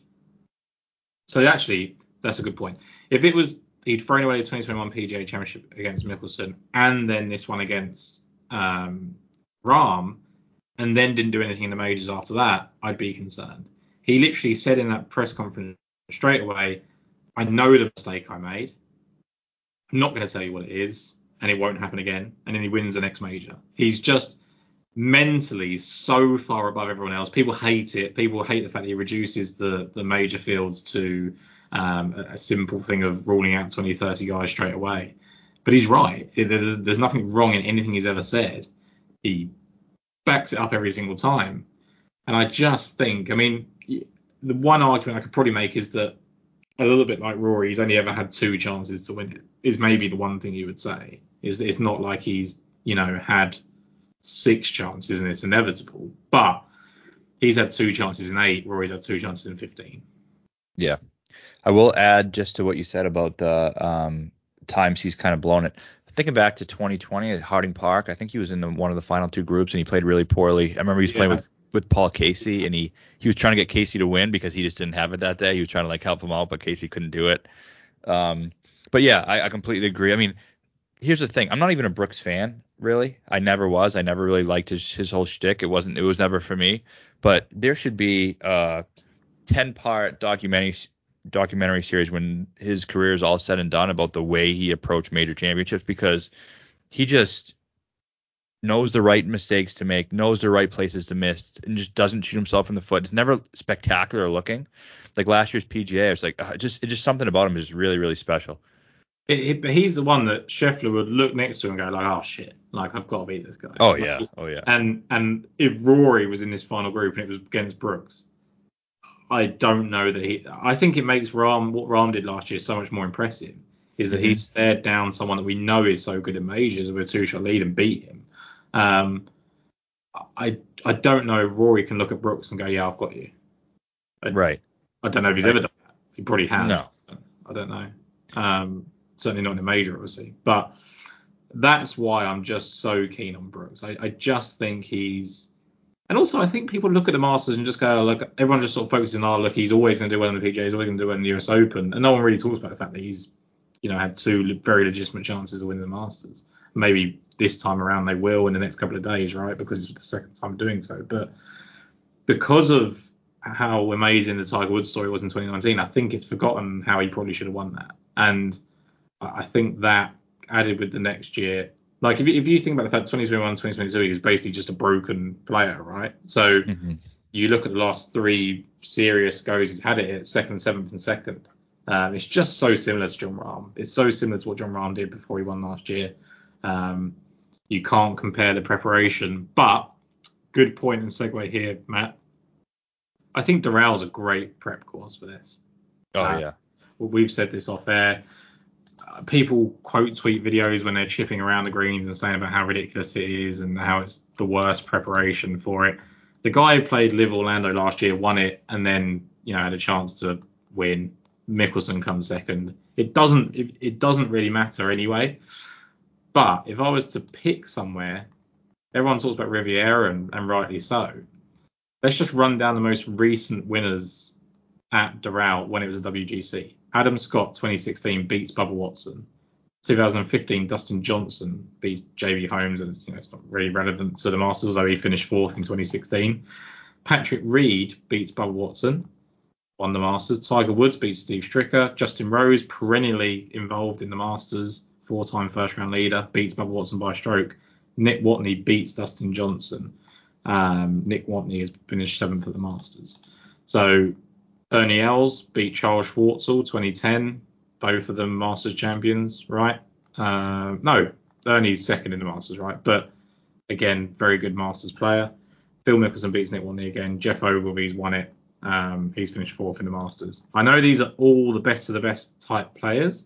so, actually, that's a good point. If it was he'd thrown away the twenty twenty-one P G A Championship against Mickelson, and then this one against um, Rahm, and then didn't do anything in the majors after that, I'd be concerned. He literally said in that press conference straight away, I know the mistake I made. I'm not going to tell you what it is, and it won't happen again. And then he wins the next major. He's just mentally so far above everyone else. People hate it. People hate the fact that he reduces the, the major fields to um, a, a simple thing of ruling out twenty, thirty guys straight away. But he's right. There's, there's nothing wrong in anything he's ever said. He backs it up every single time. And I just think, I mean, the one argument I could probably make is that a little bit like Rory, he's only ever had two chances to win it, is maybe the one thing you would say. Is it's not like he's, you know, had six chances and it's inevitable. But he's had two chances in eight, Rory's had two chances in fifteen. Yeah. I will add just to what you said about the um, times he's kind of blown it. Thinking back to twenty twenty at Harding Park, I think he was in the, one of the final two groups and he played really poorly. I remember he was yeah. playing with, with Paul Casey and he, he was trying to get Casey to win because he just didn't have it that day. He was trying to like help him out, but Casey couldn't do it. Um, but yeah, I, I completely agree. I mean, here's the thing. I'm not even a Brooks fan, really. I never was. I never really liked his, his whole shtick. It wasn't, it was never for me. But there should be a ten part documentary documentary series when his career is all said and done about the way he approached major championships, because he just knows the right mistakes to make, knows the right places to miss, and just doesn't shoot himself in the foot. It's never spectacular looking. Like last year's P G A, it's like uh, just it's just something about him is just really, really special. It, it, but he's the one that Scheffler would look next to and go like, oh shit, like I've got to beat this guy. Oh like, yeah, oh yeah. And and if Rory was in this final group and it was against Brooks, I don't know that he. I think it makes Rahm what Rahm did last year so much more impressive. Is that mm-hmm. he stared down someone that we know is so good in majors with a two-shot lead and beat him. Um, I I don't know if Rory can look at Brooks and go, yeah, I've got you. I, right. I don't know if he's right. ever done that. He probably has. No. I don't know. Um, certainly not in a major, obviously. But that's why I'm just so keen on Brooks. I, I just think he's. And also, I think people look at the Masters and just go, look, everyone just sort of focuses on, oh, look, he's always going to do well in the P G A, he's always going to do well in the U S Open. And no one really talks about the fact that he's, you know, had two very legitimate chances of winning the Masters. Maybe this time around they will in the next couple of days, right? Because it's the second time doing so. But because of how amazing the Tiger Woods story was in twenty nineteen, I think it's forgotten how he probably should have won that. And I think that added with the next year, like if you, if you think about the fact twenty twenty-one, twenty twenty-two, he was basically just a broken player, right? So mm-hmm. you look at the last three serious goes he's had it at second, seventh, and second. Um, it's just so similar to Jon Rahm. It's so similar to what Jon Rahm did before he won last year. Um, you can't compare the preparation, but good point and segue here, Matt. I think Doral a great prep course for this. Oh uh, yeah. We've said this off air. People quote tweet videos when they're chipping around the greens and saying about how ridiculous it is and how it's the worst preparation for it. The guy who played Live Orlando last year won it and then, you know, had a chance to win. Mickelson comes second. It doesn't it, it doesn't really matter anyway. But if I was to pick somewhere, everyone talks about Riviera and, and rightly so. Let's just run down the most recent winners at Doral when it was a W G C. Adam Scott, twenty sixteen, beats Bubba Watson. twenty fifteen, Dustin Johnson beats J B Holmes, and you know it's not really relevant to the Masters, although he finished fourth in twenty sixteen. Patrick Reed beats Bubba Watson, won the Masters. Tiger Woods beats Steve Stricker. Justin Rose, perennially involved in the Masters, four-time first-round leader, beats Bubba Watson by a stroke. Nick Watney beats Dustin Johnson. Um, Nick Watney has finished seventh at the Masters. So Ernie Els beat Charles Schwartzel, twenty ten. Both of them Masters champions, right? Uh, no, Ernie's second in the Masters, right? But again, very good Masters player. Phil Mickelson beats Nick Watney again. Jeff Ogilvy's won it. Um, he's finished fourth in the Masters. I know these are all the best of the best type players,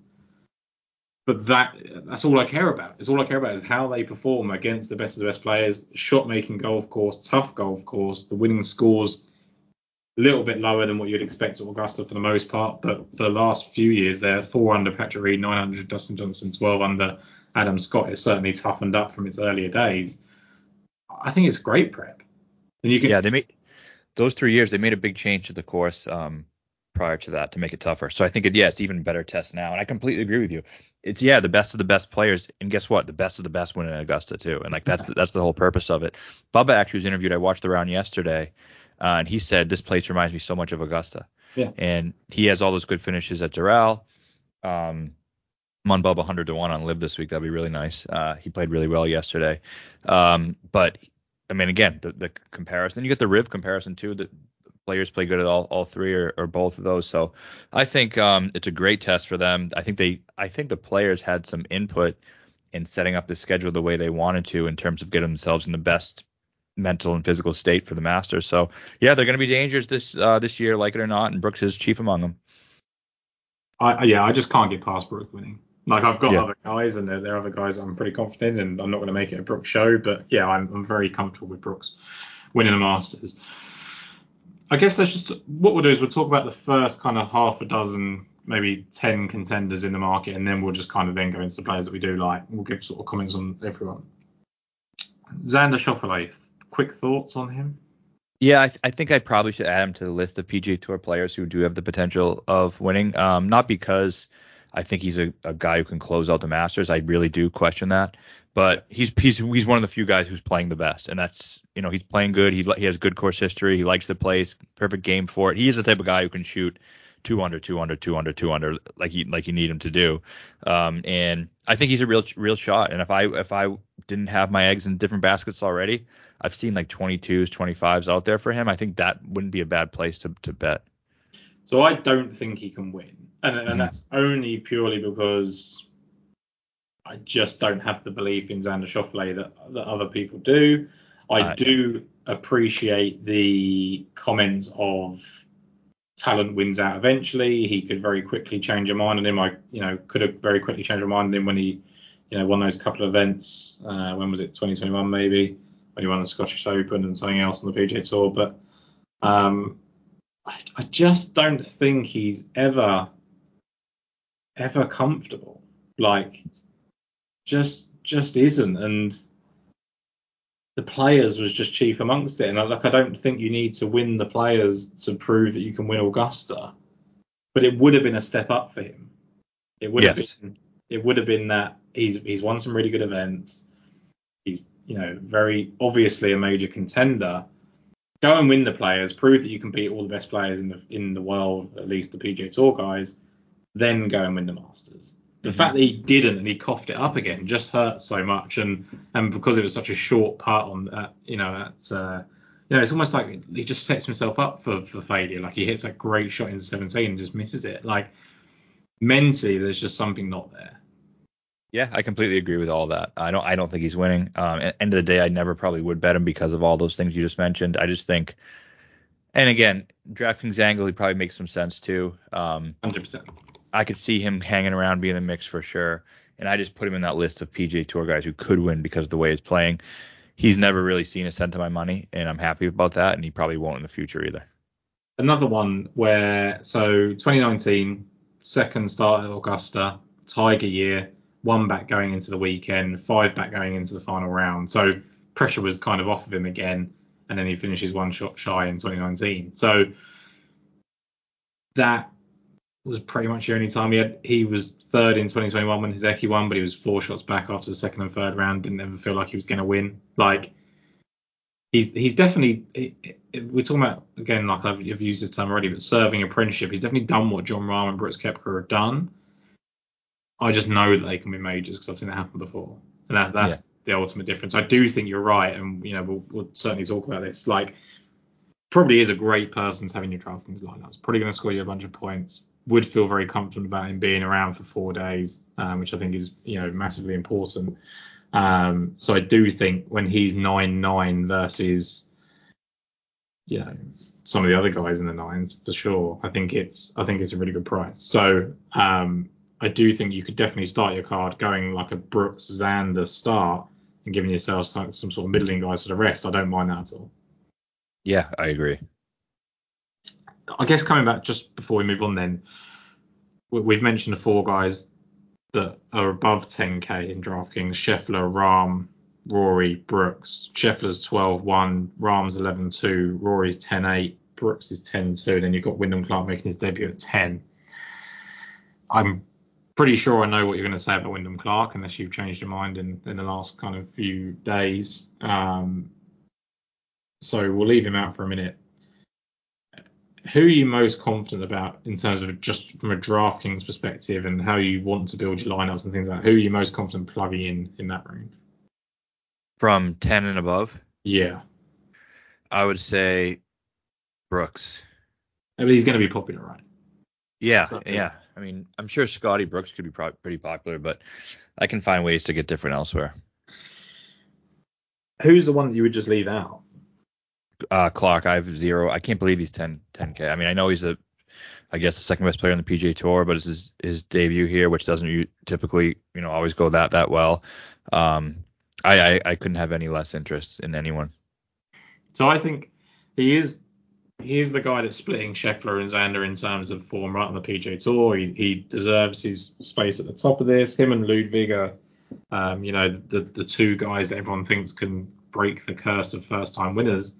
but that that's all I care about. It's all I care about is how they perform against the best of the best players. Shot making golf course, tough golf course, the winning scores A little bit lower than what you'd expect at Augusta for the most part, but for the last few years, they're four under Patrick Reed, nine hundred Dustin Johnson, twelve under Adam Scott. It's certainly toughened up from its earlier days. I think it's great prep. And you can, yeah, they made those three years. They made a big change to the course um, prior to that to make it tougher. So I think it, yeah, it's even better test now. And I completely agree with you. It's yeah, the best of the best players, and guess what? The best of the best win in Augusta too. And like that's the, that's the whole purpose of it. Bubba actually was interviewed. I watched the round yesterday. Uh, and he said, this place reminds me so much of Augusta. Yeah. And he has all those good finishes at Doral. Um, I'm on Bubba one hundred to one on Live this week. That'd be really nice. Uh, he played really well yesterday. Um, but, I mean, again, the, the comparison. Then you get the Riv comparison, too. The players play good at all, all three or, or both of those. So I think um, it's a great test for them. I think they, I think the players had some input in setting up the schedule the way they wanted to in terms of getting themselves in the best mental and physical state for the Masters. So yeah, they're going to be dangerous this uh, this year, like it or not, and Brooks is chief among them. I yeah, I just can't get past Brooks winning. Like I've got Yeah. other guys, and there, there are other guys I'm pretty confident in, and I'm not going to make it a Brooks show, but yeah, I'm, I'm very comfortable with Brooks winning the Masters. I guess that's just what we'll do is we'll talk about the first kind of half a dozen, maybe ten contenders in the market, and then we'll just kind of then go into the players that we do like. We'll give sort of comments on everyone. Xander Schauffele, quick thoughts on him? Yeah, I, th- I think I probably should add him to the list of P G A Tour players who do have the potential of winning. Um, not because I think he's a, a guy who can close out the Masters. I really do question that. But he's he's he's one of the few guys who's playing the best, and that's you know he's playing good. He he has good course history. He likes the place, perfect game for it. He is the type of guy who can shoot two under, two under, two under, two under, like you like you need him to do. Um, and I think he's a real real shot. And if I if I didn't have my eggs in different baskets already, I've seen like twenty-twos, twenty-fives out there for him. I think that wouldn't be a bad place to to bet. So I don't think he can win, and and Mhm. that's only purely because I just don't have the belief in Xander Schauffele that that other people do. I Uh, do appreciate the comments of talent wins out eventually. He could very quickly change your mind on him. I, you know, could have very quickly changed your mind on him when he, you know, won those couple of events. Uh, when was it? twenty twenty-one maybe, when he won the Scottish Open and something else on the P G A Tour. But um, I, I just don't think he's ever, ever comfortable. Like, just, just isn't. And the players was just chief amongst it. And I, like, I don't think you need to win the players to prove that you can win Augusta, but it would have been a step up for him. It would Yes. have been, it would have been that he's, he's won some really good events. He's, you know, very obviously a major contender. Go and win the players, prove that you can beat all the best players in the, in the world, at least the P G A Tour guys, then go and win the Masters. The Mhm. fact that he didn't and he coughed it up again just hurt so much, and and because it was such a short putt on that, you know, that uh, you know, it's almost like he just sets himself up for, for failure. Like he hits that great shot in seventeen and just misses it. Like mentally, there's just something not there. Yeah, I completely agree with all that. I don't I don't think he's winning. Um, at the end of the day, I never probably would bet him because of all those things you just mentioned. I just think, and again, DraftKings angle, he probably makes some sense too. Um, one hundred percent. I could see him hanging around, being in the mix for sure. And I just put him in that list of P G A Tour guys who could win because of the way he's playing. He's never really seen a cent of my money, and I'm happy about that. And he probably won't in the future either. Another one where, so twenty nineteen, second start at Augusta, Tiger year, one back going into the weekend, five back going into the final round. So pressure was kind of off of him again, and then he finishes one shot shy in twenty nineteen. So that was pretty much the only time he had. He was third in twenty twenty-one when Hideki won, but he was four shots back after the second and third round. Didn't ever feel like he was going to win. Like he's he's definitely. He, we're talking about again, like I've, I've used this term already, but serving apprenticeship. He's definitely done what John Rahm and Brooks Koepka have done. I just know that they can win majors because I've seen it happen before, and that, that's Yeah. the ultimate difference. I do think you're right, and you know we'll, we'll certainly talk about this. Like, probably is a great person to have in your DraftKings lineup. It's probably going to score you a bunch of points. Would feel very comfortable about him being around for four days, um, which I think is you know massively important. Um, so I do think when he's nine nine versus you know some of the other guys in the nines for sure, I think it's I think it's a really good price. So um, I do think you could definitely start your card going like a Brooks Xander start and giving yourself some, some sort of middling guys for the rest. I don't mind that at all. Yeah, I agree. I guess coming back just before we move on, then we- we've mentioned the four guys that are above ten K in DraftKings: Scheffler, Rahm, Rory, Brooks. Scheffler's twelve one, Rahm's eleven two, Rory's ten eight, Brooks is ten two, and then you've got Wyndham Clark making his debut at ten. I'm pretty sure I know what you're going to say about Wyndham Clark, unless you've changed your mind in, in the last kind of few days. Um, so we'll leave him out for a minute. Who are you most confident about in terms of just from a DraftKings perspective and how you want to build your lineups and things like that? Who are you most confident plugging in in that range? From ten and above, Yeah. I would say Brooks. I mean, he's going to be popular, right? Yeah, So- yeah. I mean, I'm sure Scotty Brooks could be pro- pretty popular, but I can find ways to get different elsewhere. Who's the one that you would just leave out? Uh, Clark, I have zero. I can't believe he's ten, ten K. I mean, I know he's a, I guess, the second best player on the P G A Tour, but it's his, his debut here, which doesn't u- typically, you know, always go that that well. Um, I, I I couldn't have any less interest in anyone. So I think he is he is the guy that's splitting Scheffler and Xander in terms of form right on the P G A Tour. He, he deserves his space at the top of this. Him and Ludwig are, um, you know, the the two guys that everyone thinks can break the curse of first time winners.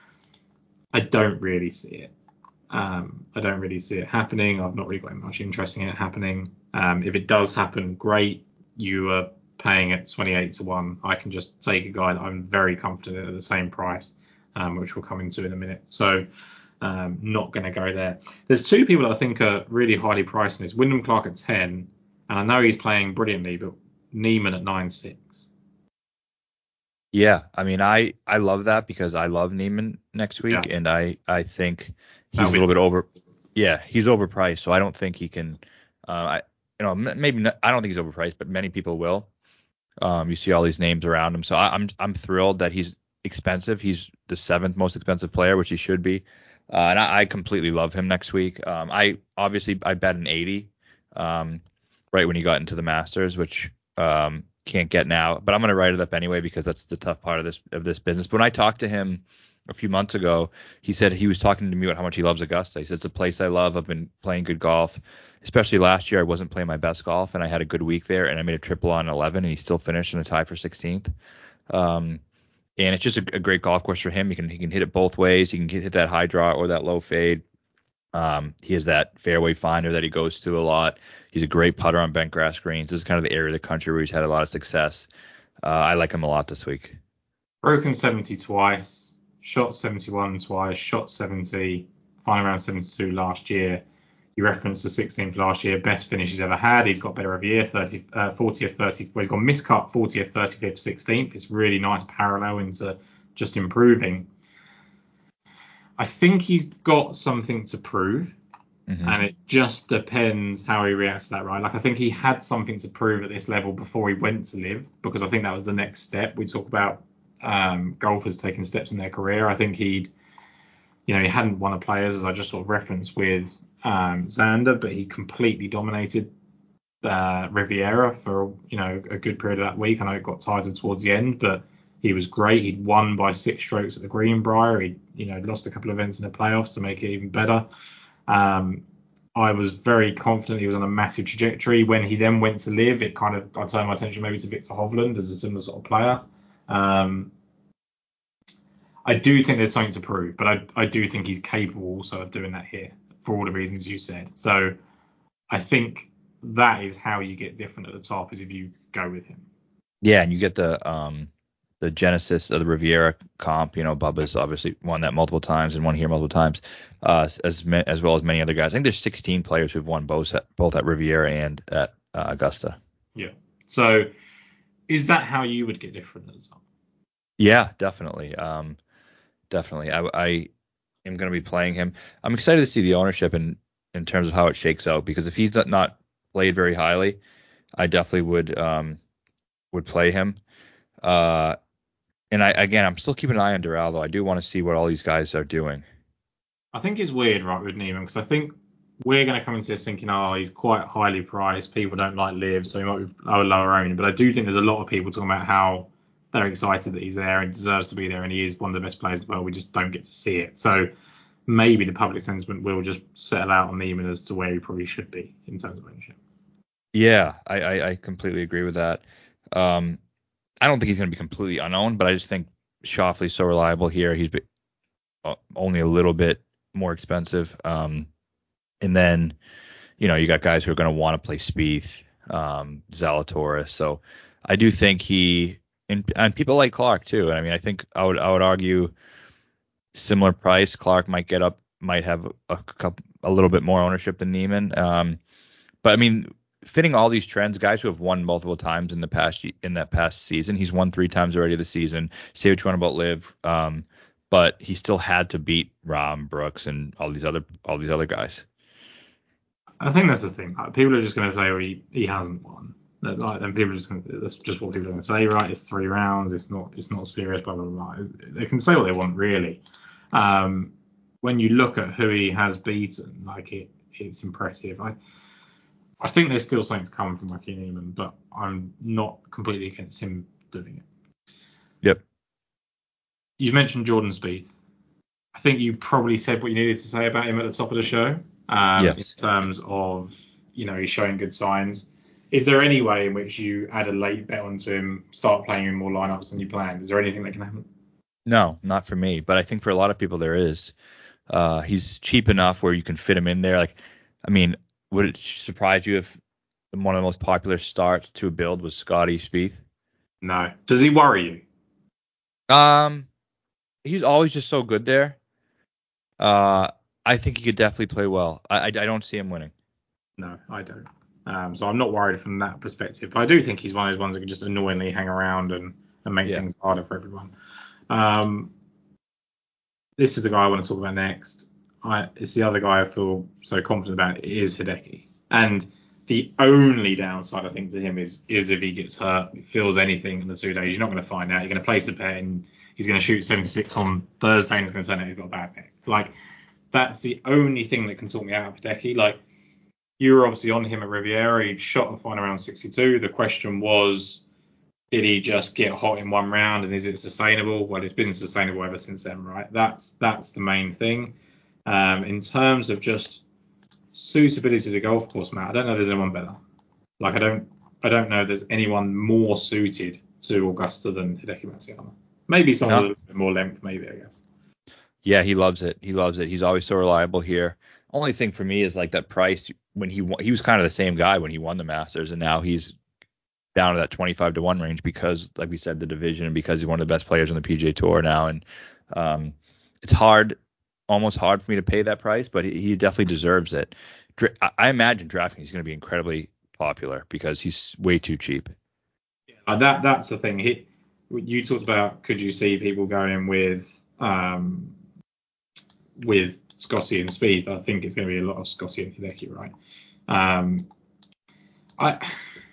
I don't really see it. Um, I don't really see it happening. I've not really got much interest in it happening. Um, if it does happen, great. You are paying at twenty-eight to one. I can just take a guy that I'm very confident at the same price, um, which we'll come into in a minute. So um, not going to go there. There's two people that I think are really highly priced in this. Wyndham Clark at ten, and I know he's playing brilliantly, but Neiman at nine six. Yeah, I mean, I I love that because I love Neiman next week, Yeah. and I I think he's That'll a be little bit nice. over. Yeah, he's overpriced, so I don't think he can. Uh, I you know m- maybe not, I don't think he's overpriced, but many people will. Um, you see all these names around him, so I, I'm I'm thrilled that he's expensive. He's the seventh most expensive player, which he should be, uh, and I, I completely love him next week. Um, I obviously I bet an eighty, um, right when he got into the Masters, which um can't get now, but I'm gonna write it up anyway because that's the tough part of this of this business. But when I talked to him a few months ago, he said he was talking to me about how much he loves Augusta. He said it's a place I love. I've been playing good golf, especially last year. I wasn't playing my best golf, and I had a good week there, and I made a triple on eleven, and he still finished in a tie for sixteenth. Um, and it's just a, a great golf course for him. He can he can hit it both ways. He can get, hit that high draw or that low fade. Um, he has that fairway finder that he goes to a lot. He's a great putter on bent grass greens. This is kind of the area of the country where he's had a lot of success. Uh, I like him a lot this week. Broken seventy twice, shot seventy-one twice, shot seventy, final round seventy-two last year. You referenced the sixteenth last year, best finish he's ever had. He's got better every year, thirty, uh, fortieth, thirty. Well, he's got miscut fortieth, thirty-fifth, sixteenth. It's really nice parallel into just improving. I think he's got something to prove, Mm-hmm. and it just depends how he reacts to that, right? Like, I think he had something to prove at this level before he went to live, because I think that was the next step. We talk about um, golfers taking steps in their career. I think he'd, you know, he hadn't won a Players, as I just sort of referenced with um, Xander, but he completely dominated uh, Riviera for, you know, a good period of that week. I know it got tighter towards the end, but he was great. He'd won by six strokes at the Greenbrier. He, you know, lost a couple of events in the playoffs to make it even better. Um, I was very confident he was on a massive trajectory. When he then went to live, it kind of, I turned my attention maybe to Victor Hovland as a similar sort of player. Um, I do think there's something to prove, but I, I do think he's capable also of doing that here for all the reasons you said. So I think that is how you get different at the top, is if you go with him. Yeah, and you get the um the genesis of the Riviera comp. You know, Bubba's obviously won that multiple times and won here multiple times, uh, as as well as many other guys. I think there's sixteen players who've won both at, both at Riviera and at uh, Augusta. Yeah. So is that how you would get different at the top? Yeah, definitely. Um, definitely. I, I am going to be playing him. I'm excited to see the ownership in in terms of how it shakes out, because if he's not, not played very highly, I definitely would um would play him. Uh, and I again, I'm still keeping an eye on Doral, though. I do want to see what all these guys are doing. I think it's weird, right, with Neiman, because I think we're going to come into this thinking, oh, he's quite highly priced. People don't like live, so he might be lower, lower owned. But I do think there's a lot of people talking about how they're excited that he's there and deserves to be there, and he is one of the best players in the world. We just don't get to see it. So maybe the public sentiment will just settle out on Neiman as to where he probably should be in terms of ownership. Yeah, I, I, I completely agree with that. Um, I don't think he's going to be completely unowned, but I just think Shoffley's so reliable here. He's be, uh, only a little bit more expensive. Um, and then, you know, you got guys who are going to want to play Spieth, um, Zalatoris. So I do think he and, and people like Clark too. And I mean, I think I would I would argue similar price. Clark might get up, might have a couple, a little bit more ownership than Neiman. Um, but I mean, fitting all these trends, guys who have won multiple times in the past in that past season. He's won three times already this season. Say what you want about Liv, um, but he still had to beat Rahm, Brooks, and all these other all these other guys. I think that's the thing. Like, people are just going to say, "Oh, he, he hasn't won." Like, then people are just going to, that's just what people are going to say, right? It's three rounds. It's not it's not serious. Blah blah blah. They can say what they want, really. Um, when you look at who he has beaten, like it, it's impressive. I I think there's still something to come from Joaquin Neiman, but I'm not completely against him doing it. Yep. You mentioned Jordan Spieth. I think you probably said what you needed to say about him at the top of the show. Um, yes. In terms of, you know, he's showing good signs. Is there any way in which you add a late bet onto him, start playing in more lineups than you planned? Is there anything that can happen? No, not for me, but I think for a lot of people there is. Uh, he's cheap enough where you can fit him in there. Like, I mean, would it surprise you if one of the most popular starts to a build was Scotty Spieth? No. Does he worry you? Um, he's always just so good there. Uh, I think he could definitely play well. I, I, I don't see him winning. No, I don't. Um, so I'm not worried from that perspective. But I do think he's one of those ones that can just annoyingly hang around and, and make Yeah. things harder for everyone. Um, this is the guy I want to talk about next. I, it's the other guy I feel so confident about. It is Hideki. And the only downside, I think, to him is is if he gets hurt, feels anything in the two days, you're not going to find out. You're going to place a bet and he's going to shoot seventy-six on Thursday and it's going to turn out he's got a bad neck. Like, that's the only thing that can talk me out of Hideki. Like, you were obviously on him at Riviera. He shot a fine around sixty-two. The question was, did he just get hot in one round and is it sustainable? Well, it's been sustainable ever since then, right? That's that's the main thing. Um, in terms of just suitability to the golf course, Matt, I don't know if there's anyone better. Like, I don't I don't know if there's anyone more suited to Augusta than Hideki Matsuyama. Maybe someone No. with a little bit more length, maybe, I guess. Yeah, he loves it. He loves it. He's always so reliable here. Only thing for me is like that price when he won, he was kind of the same guy when he won the Masters, and now he's down to that twenty-five to one range because, like we said, the division and because he's one of the best players on the P G A Tour now. And um, it's hard, almost hard for me to pay that price, but he, he definitely deserves it. Dra- I, I imagine DraftKings is going to be incredibly popular because he's way too cheap. Uh, that that's the thing. He, you talked about, could you see people going with um, with Scotty and Spieth? I think it's going to be a lot of Scotty and Hideki, right? Um, I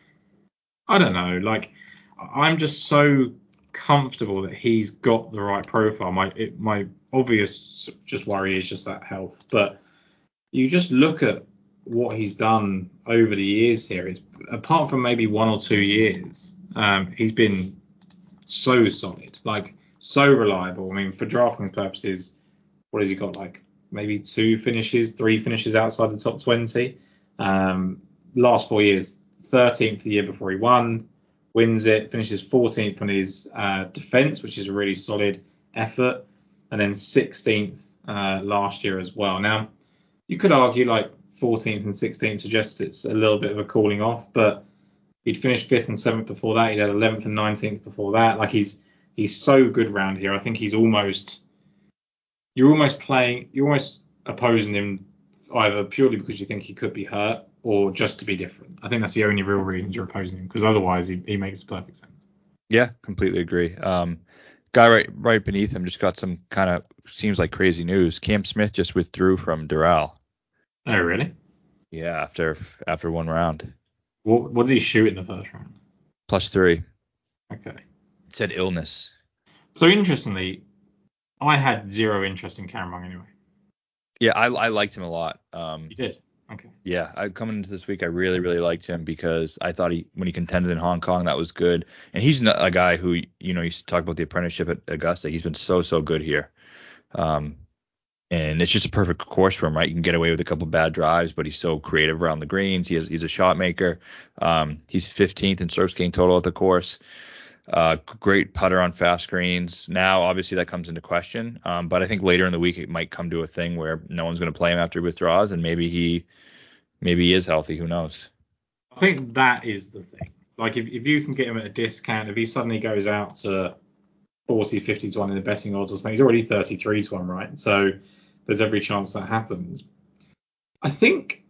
I don't know. Like, I'm just so comfortable that he's got the right profile. My it, my obvious just worry is just that health. But you just look at what he's done over the years here. It's, apart from maybe one or two years, um, he's been so solid, like so reliable. I mean, for DraftKings purposes, what has he got? Like maybe two finishes, three finishes outside the top twenty. Um, last four years, thirteenth the year before he won, wins it, finishes fourteenth on his uh, defense, which is a really solid effort, and then sixteenth uh, last year as well. Now, you could argue like fourteenth and sixteenth suggests it's a little bit of a cooling off, but he'd finished fifth and seventh before that. He'd had eleventh and nineteenth before that. Like, he's he's so good round here. I think he's almost you're almost playing you're almost opposing him either purely because you think he could be hurt or just to be different. I think that's the only real reason you're opposing him, because otherwise he, he makes perfect sense. Yeah, completely agree. Um, guy right right beneath him just got some kind of seems like crazy news. Cam Smith just withdrew from Doral. Oh, really? Yeah, after after one round. What what did he shoot in the first round? Plus three. Okay. It said illness. So interestingly, I had zero interest in Cameron anyway. Yeah, I I liked him a lot. Um, You did? Okay. yeah, I coming into this week, I really really liked him because I thought he when he contended in Hong Kong, that was good. And he's not a guy who you know used to talk about the apprenticeship at Augusta. He's been so so good here. Um, and it's just a perfect course for him, right? You can get away with a couple bad drives, but he's so creative around the greens. He has, he's a shot maker. Um, he's fifteenth in strokes gained total at the course. Uh, great putter on fast greens. Now, obviously, that comes into question. Um, but I think later in the week it might come to a thing where no one's going to play him after he withdraws, and maybe he maybe he is healthy. Who knows? I think that is the thing. Like, if, if you can get him at a discount, if he suddenly goes out to forty, fifty to one in the betting odds or something, he's already thirty-three to one, right? So there's every chance that happens. I think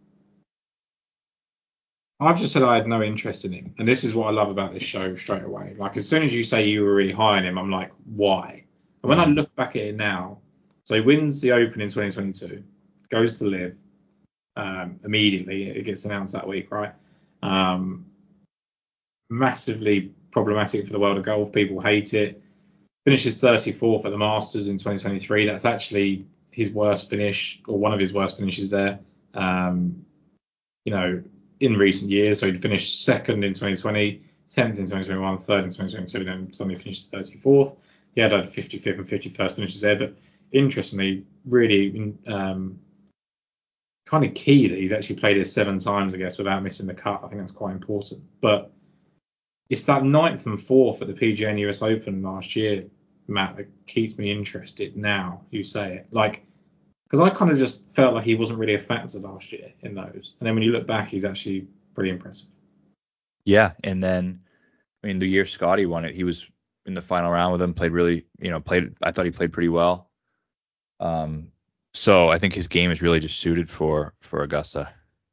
I've just said I had no interest in him. And this is what I love about this show straight away. Like, as soon as you say you were really high on him, I'm like, why? And when I look back at it now, so he wins the Open in twenty twenty-two, goes to Live um, immediately. It gets announced that week, right? Um, massively problematic for the world of golf. People hate it. Finishes thirty-fourth at the Masters in twenty twenty-three. That's actually his worst finish, or one of his worst finishes there. Um, you know, in recent years. So he'd finished second in twenty twenty, tenth in twenty twenty-one, third in twenty twenty-two, then suddenly finishes thirty-fourth. He had had fifty-fifth and fifty-first finishes there, but interestingly, really um, kind of key that he's actually played it seven times, I guess, without missing the cut. I think that's quite important. But it's that ninth and fourth at the P G A and U S Open last year, Matt, that keeps me interested now you say it. Like, because I kind of just felt like he wasn't really a factor last year in those. And then when you look back, he's actually pretty impressive. Yeah, and then, I mean, the year Scotty won it, he was in the final round with him, played really, you know, played, I thought he played pretty well. Um, so I think his game is really just suited for, for Augusta.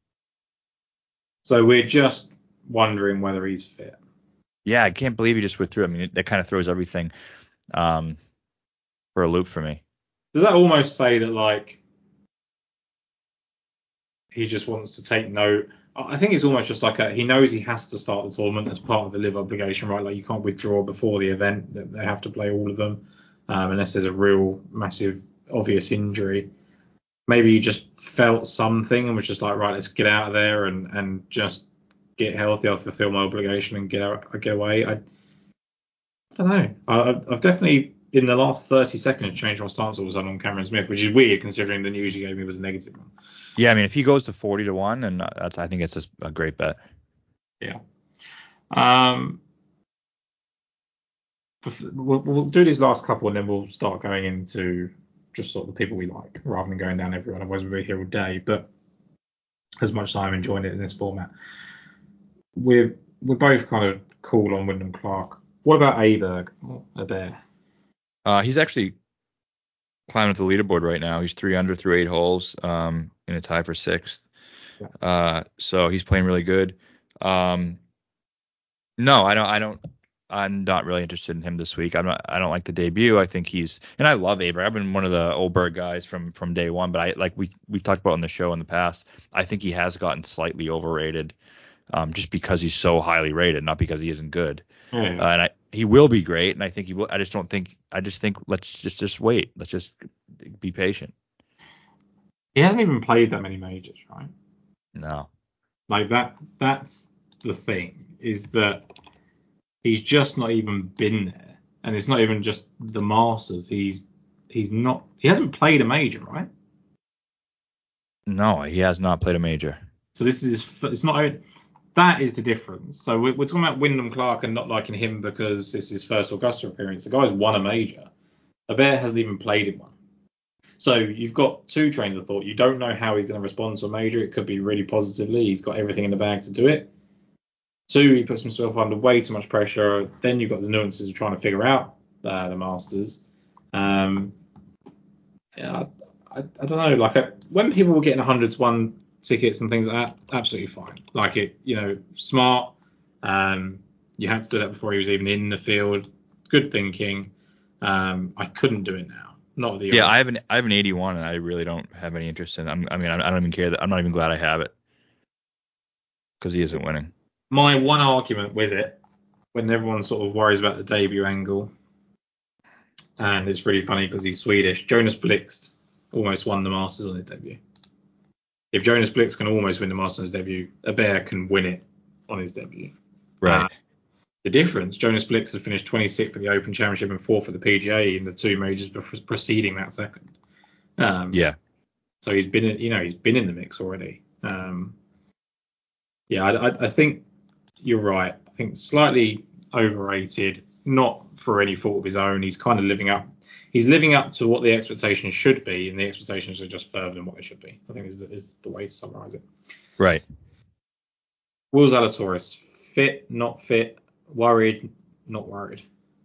So we're just wondering whether he's fit. Yeah, I can't believe he just withdrew. I mean, that kind of throws everything um, for a loop for me. Does that almost say that, like, he just wants to take note? I think it's almost just like a, he knows he has to start the tournament as part of the Live obligation, right? Like, you can't withdraw before the event. They have to play all of them um, unless there's a real massive obvious injury. Maybe he just felt something and was just like, right, let's get out of there and, and just get healthy. I'll fulfill my obligation and get out, get away. I, I don't know. I, I've definitely, in the last thirty seconds, changed my stance all of a sudden on Cameron Smith, which is weird considering the news you gave me was a negative one. Yeah, I mean, if he goes to forty to one, and that's, I think it's a, a great bet. Yeah. Um, we'll, we'll do these last couple and then we'll start going into just sort of the people we like rather than going down everyone. Otherwise, we'll be here all day. But as much as I'm enjoying it in this format, we're we're both kind of cool on Wyndham Clark. What about Aberg? Oh, a bear. Uh, he's actually climbing up the leaderboard right now. He's three under through eight holes, um, in a tie for sixth. Yeah. Uh, so he's playing really good. Um, no, I don't. I don't. I'm not really interested in him this week. I'm not. I don't like the debut. I think he's, and I love Aberg. I've been one of the Oldberg guys from from day one. But I like we we've talked about on the show in the past. I think he has gotten slightly overrated, um, just because he's so highly rated, not because he isn't good. Yeah. Uh, and I, he will be great, and I think he will. I just don't think. I just think let's just just wait. Let's just be patient. He hasn't even played that many majors, right? No. Like that. That's the thing, is that he's just not even been there, and it's not even just the Masters. He's he's not. He hasn't played a major, right? No, he has not played a major. So this is it's not. That is the difference. So we're, we're talking about Wyndham Clark and not liking him because it's his first Augusta appearance. The guy's won a major. Aberg hasn't even played in one. So you've got two trains of thought. You don't know how he's going to respond to a major. It could be really positively. He's got everything in the bag to do it. Two, he puts himself under way too much pressure. Then you've got the nuances of trying to figure out uh, the Masters. Um, yeah, I, I, I don't know. Like I, when people were getting one hundred to one tickets and things like that, absolutely fine. Like it, you know, smart. Um, you had to do that before he was even in the field. Good thinking. Um, I couldn't do it now. Not the Yeah, old. I have an I have an eighty-one, and I really don't have any interest in. I'm, I mean, I don't even care that. I'm not even glad I have it because he isn't winning. My one argument with it, when everyone sort of worries about the debut angle, and it's really funny because he's Swedish. Jonas Blixt almost won the Masters on his debut. If Jonas Blixt can almost win the Masters on his debut, Aberg can win it on his debut. Right. Uh, the difference, Jonas Blixt had finished twenty-sixth at the Open Championship and fourth at the P G A in the two majors preceding that second. Um, Yeah. So he's been, in, you know, he's been in the mix already. Um, yeah, I, I, I think you're right. I think slightly overrated, not for any fault of his own. He's kind of living up. He's living up to what the expectations should be, and the expectations are just further than what they should be. I think is the, is the way to summarise it. Right. Will Zalatoris, fit, not fit, worried, not worried.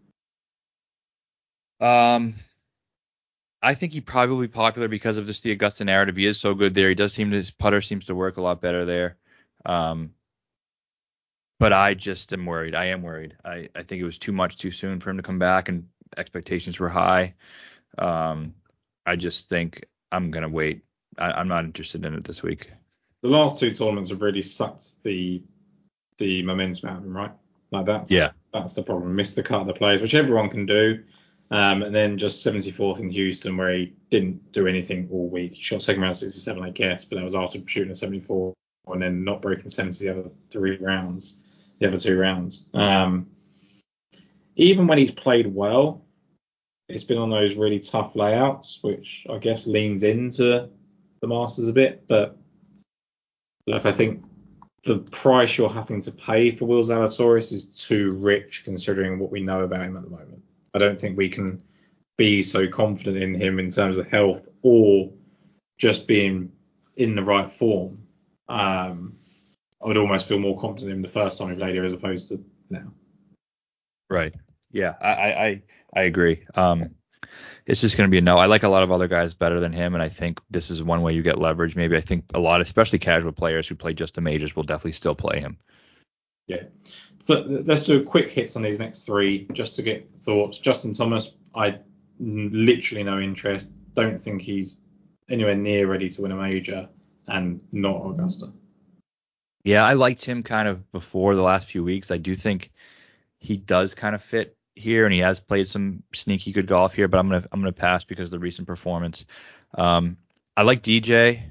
Um, I think he probably will be popular because of just the Augusta narrative. He is so good there. He does seem to, his putter seems to work a lot better there. Um, but I just am worried. I am worried. I, I think it was too much too soon for him to come back, and expectations were high. Um, I just think I'm gonna wait. I, I'm not interested in it this week. The last two tournaments have really sucked the the momentum out of him, right? Like that's Yeah. that's the problem. Missed the cut of the plays, which everyone can do. Um, and then just seventy-fourth in Houston, where he didn't do anything all week. He shot second round sixty-seven, I guess, but that was after shooting a seventy-four and then not breaking seventy the other three rounds, the other two rounds. Um, even when he's played well, it's been on those really tough layouts, which I guess leans into the Masters a bit. But look, I think the price you're having to pay for Will Zalatoris is too rich considering what we know about him at the moment. I don't think we can be so confident in him in terms of health or just being in the right form. Um, I would almost feel more confident in him the first time he played here as opposed to now. Right. Yeah, I I I agree. Um, it's just going to be a no. I like a lot of other guys better than him, and I think this is one way you get leverage. Maybe I think a lot, especially casual players who play just the majors, will definitely still play him. Yeah. So let's do a quick hits on these next three just to get thoughts. Justin Thomas, I literally no interest. Don't think he's anywhere near ready to win a major, and not Augusta. Yeah, I liked him kind of before the last few weeks. I do think he does kind of fit here, and he has played some sneaky good golf here, but I'm gonna I'm gonna pass because of the recent performance. Um, I like D J.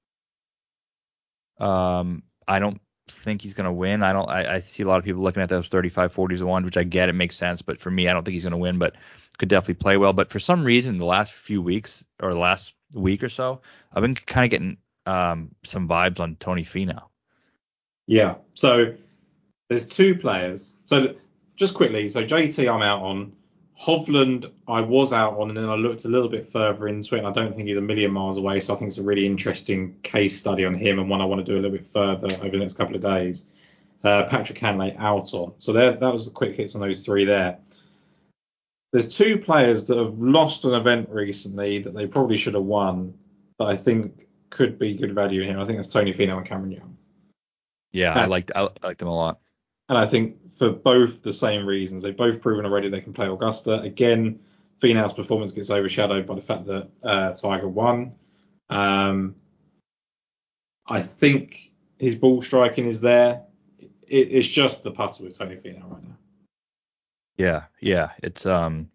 Um, I don't think he's gonna win. I don't. I, I see a lot of people looking at those thirty-five, forties to one, which I get. It makes sense, but for me, I don't think he's gonna win. But could definitely play well. But for some reason, the last few weeks or the last week or so, I've been kind of getting um some vibes on Tony Finau. Yeah. So there's two players. So just quickly, so J T I'm out on. Hovland I was out on, and then I looked a little bit further into it, and I don't think he's a million miles away. So I think it's a really interesting case study on him, and one I want to do a little bit further over the next couple of days. Uh, Patrick Cantlay out on. So there, that was the quick hits on those three there. There's two players that have lost an event recently that they probably should have won, that I think could be good value in here. I think that's Tony Finau and Cameron Young. Yeah, I liked I liked him a lot. And I think for both the same reasons, they've both proven already they can play Augusta. Again, Finau's performance gets overshadowed by the fact that uh, Tiger won. Um, I think his ball striking is there. It, it's just the putter with Tony Finau right now. Yeah, yeah, it's um.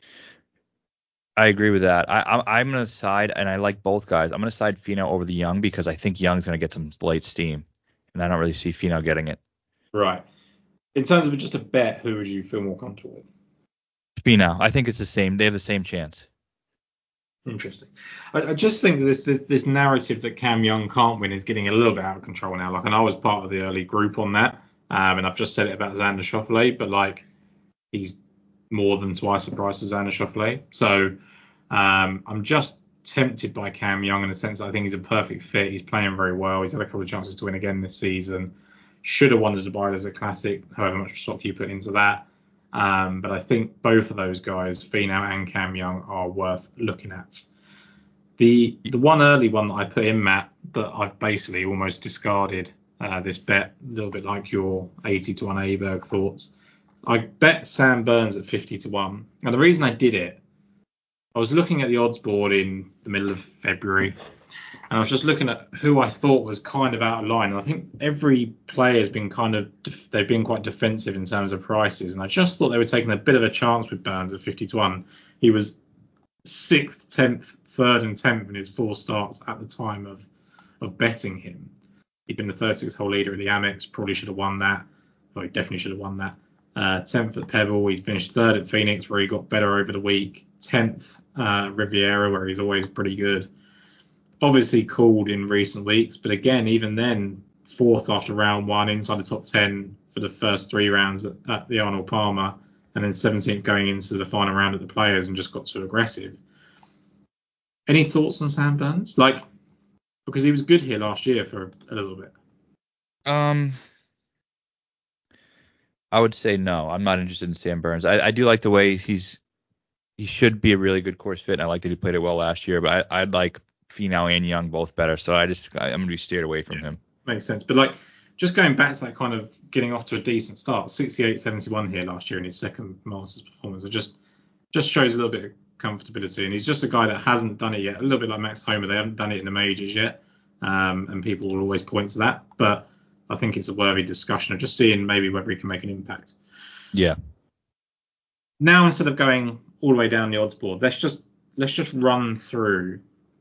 I agree with that. I, I'm I'm gonna side, and I like both guys. I'm gonna side Finau over the Young because I think Young's gonna get some late steam, and I don't really see Finau getting it. Right. In terms of just a bet, who would you feel more comfortable with? Finau, I think it's the same. They have the same chance. Interesting. I, I just think that this, this this narrative that Cam Young can't win is getting a little bit out of control now. Like, and I was part of the early group on that, um, and I've just said it about Xander Schauffele, but like he's more than twice the price of Xander Schauffele. So um, I'm just tempted by Cam Young in the sense that I think he's a perfect fit. He's playing very well. He's had a couple of chances to win again this season. Should have won the Dubai Desert Classic, however much stock you put into that. Um, but I think both of those guys, Finau and Cam Young, are worth looking at. The the one early one that I put in, Matt, that I've basically almost discarded uh, this bet, a little bit like your eighty to one Aberg thoughts. I bet Sam Burns at fifty to one. And the reason I did it, I was looking at the odds board in the middle of February, and I was just looking at who I thought was kind of out of line. And I think every player has been kind of, they've been quite defensive in terms of prices. And I just thought they were taking a bit of a chance with Burns at fifty to one. He was sixth, tenth, third, and tenth in his four starts at the time of, of betting him. He'd been the thirty-six hole leader at the Amex, probably should have won that. Well, he definitely should have won that. Uh, tenth at Pebble. He finished third at Phoenix, where he got better over the week. tenth uh, Riviera, where he's always pretty good. Obviously cooled in recent weeks, but again, even then, fourth after round one, inside the top ten for the first three rounds at, at the Arnold Palmer, and then seventeenth going into the final round at the Players, and just got too aggressive. Any thoughts on Sam Burns? Like, because he was good here last year for a little bit. Um, I would say no. I'm not interested in Sam Burns. I, I do like the way he's he should be a really good course fit, and I like that he played it well last year. But I, I'd like Finau and Young both better, so I just I, I'm gonna be steered away from Yeah, him. makes sense. But like, just going back to that kind of getting off to a decent start, sixty-eight seventy-one here last year in his second Masters performance. It just just shows a little bit of comfortability, and he's just a guy that hasn't done it yet. A little bit like Max Homa, they haven't done it in the majors yet, um, and people will always point to that. But I think it's a worthy discussion of just seeing maybe whether he can make an impact. Yeah. Now, instead of going all the way down the odds board, let's just let's just run through